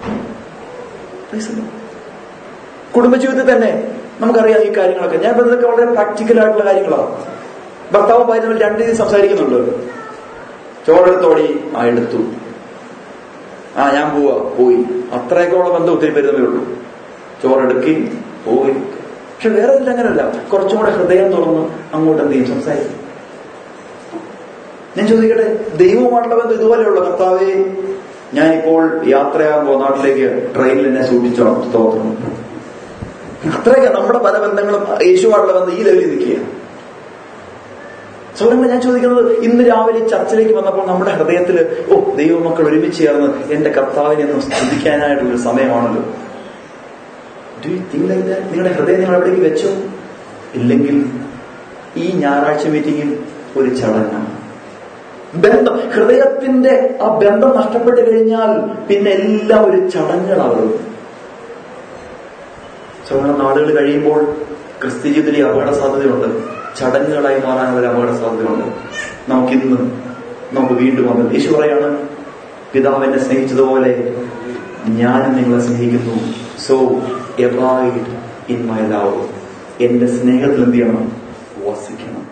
കുടുംബജീവിതത്തിൽ തന്നെ നമുക്കറിയാം ഈ കാര്യങ്ങളൊക്കെ. ഞാൻ ഇതൊക്കെ വളരെ പ്രാക്ടിക്കൽ ആയിട്ടുള്ള കാര്യങ്ങളാണ്. ഭർത്താവ് ഭാര്യ തമ്മിൽ രണ്ട് രീതി സംസാരിക്കുന്നുണ്ട്. ചോറെടുത്തോടി, എടുത്തു, ഞാൻ പോയി. അത്രയൊക്കെ ഉള്ള ബന്ധം ഒത്തിരി പേര് തമ്മിൽ ഉള്ളൂ. ചോറെടുക്കി പോയി. പക്ഷെ വേറെ ഇതിൽ അങ്ങനെയല്ല. കുറച്ചും കൂടെ ഹൃദയം തുറന്ന് അങ്ങോട്ട് എന്ത് ചെയ്യും? സംസാരിക്കും. ഞാൻ ചോദിക്കട്ടെ, ദൈവവുമായിട്ടുള്ള ബന്ധം ഇതുപോലെയുള്ള? കർത്താവേ, ഞാനിപ്പോൾ യാത്രയാകുമ്പോ നാട്ടിലേക്ക് ട്രെയിനിൽ എന്നെ സൂക്ഷിച്ചോ, സ്തോത്രം. അത്രയൊക്കെ നമ്മുടെ പല ബന്ധങ്ങളും യേശുവായിട്ടുള്ള ബന്ധം ഈ ലെവലിൽ നിൽക്കുക. സൗരങ്ങൾ, ഞാൻ ചോദിക്കുന്നത്, ഇന്ന് രാവിലെ ചർച്ചിലേക്ക് വന്നപ്പോൾ നമ്മുടെ ഹൃദയത്തില് ദൈവമക്കൾ ഒരുമിച്ച് ചേർന്ന് എന്റെ കർത്താവിനെ ഒന്ന് സ്തുതിക്കാനായിട്ടുള്ളൊരു സമയമാണല്ലോ. നിങ്ങളുടെ ഹൃദയം നിങ്ങൾ എവിടേക്ക് വെച്ചോ? ഇല്ലെങ്കിൽ ഈ ഞായറാഴ്ച മീറ്റിംഗിൽ ഒരു ചടങ്ങാണ്. ബന്ധം, ഹൃദയത്തിന്റെ ആ ബന്ധം നഷ്ടപ്പെട്ട് കഴിഞ്ഞാൽ പിന്നെ എല്ലാം ഒരു ചടങ്ങുകളാകും. നാളുകൾ കഴിയുമ്പോൾ ക്രിസ്ത്യ ജീവിതത്തിലെ അപകട സാധ്യതയുണ്ട്. ചടങ്ങുകളായി മാറാനുള്ള ഒരു അപകട സാധ്യതയുണ്ട്. നമുക്ക് വീണ്ടും വന്നു. യേശു പറയാണ്, പിതാവ് എന്നെ സ്നേഹിച്ചതുപോലെ ഞാനും നിങ്ങളെ സ്നേഹിക്കുന്നു. So abide in my love. എന്റെ സ്നേഹത്തിൽ എന്ത് ചെയ്യണം? വസിക്കണം.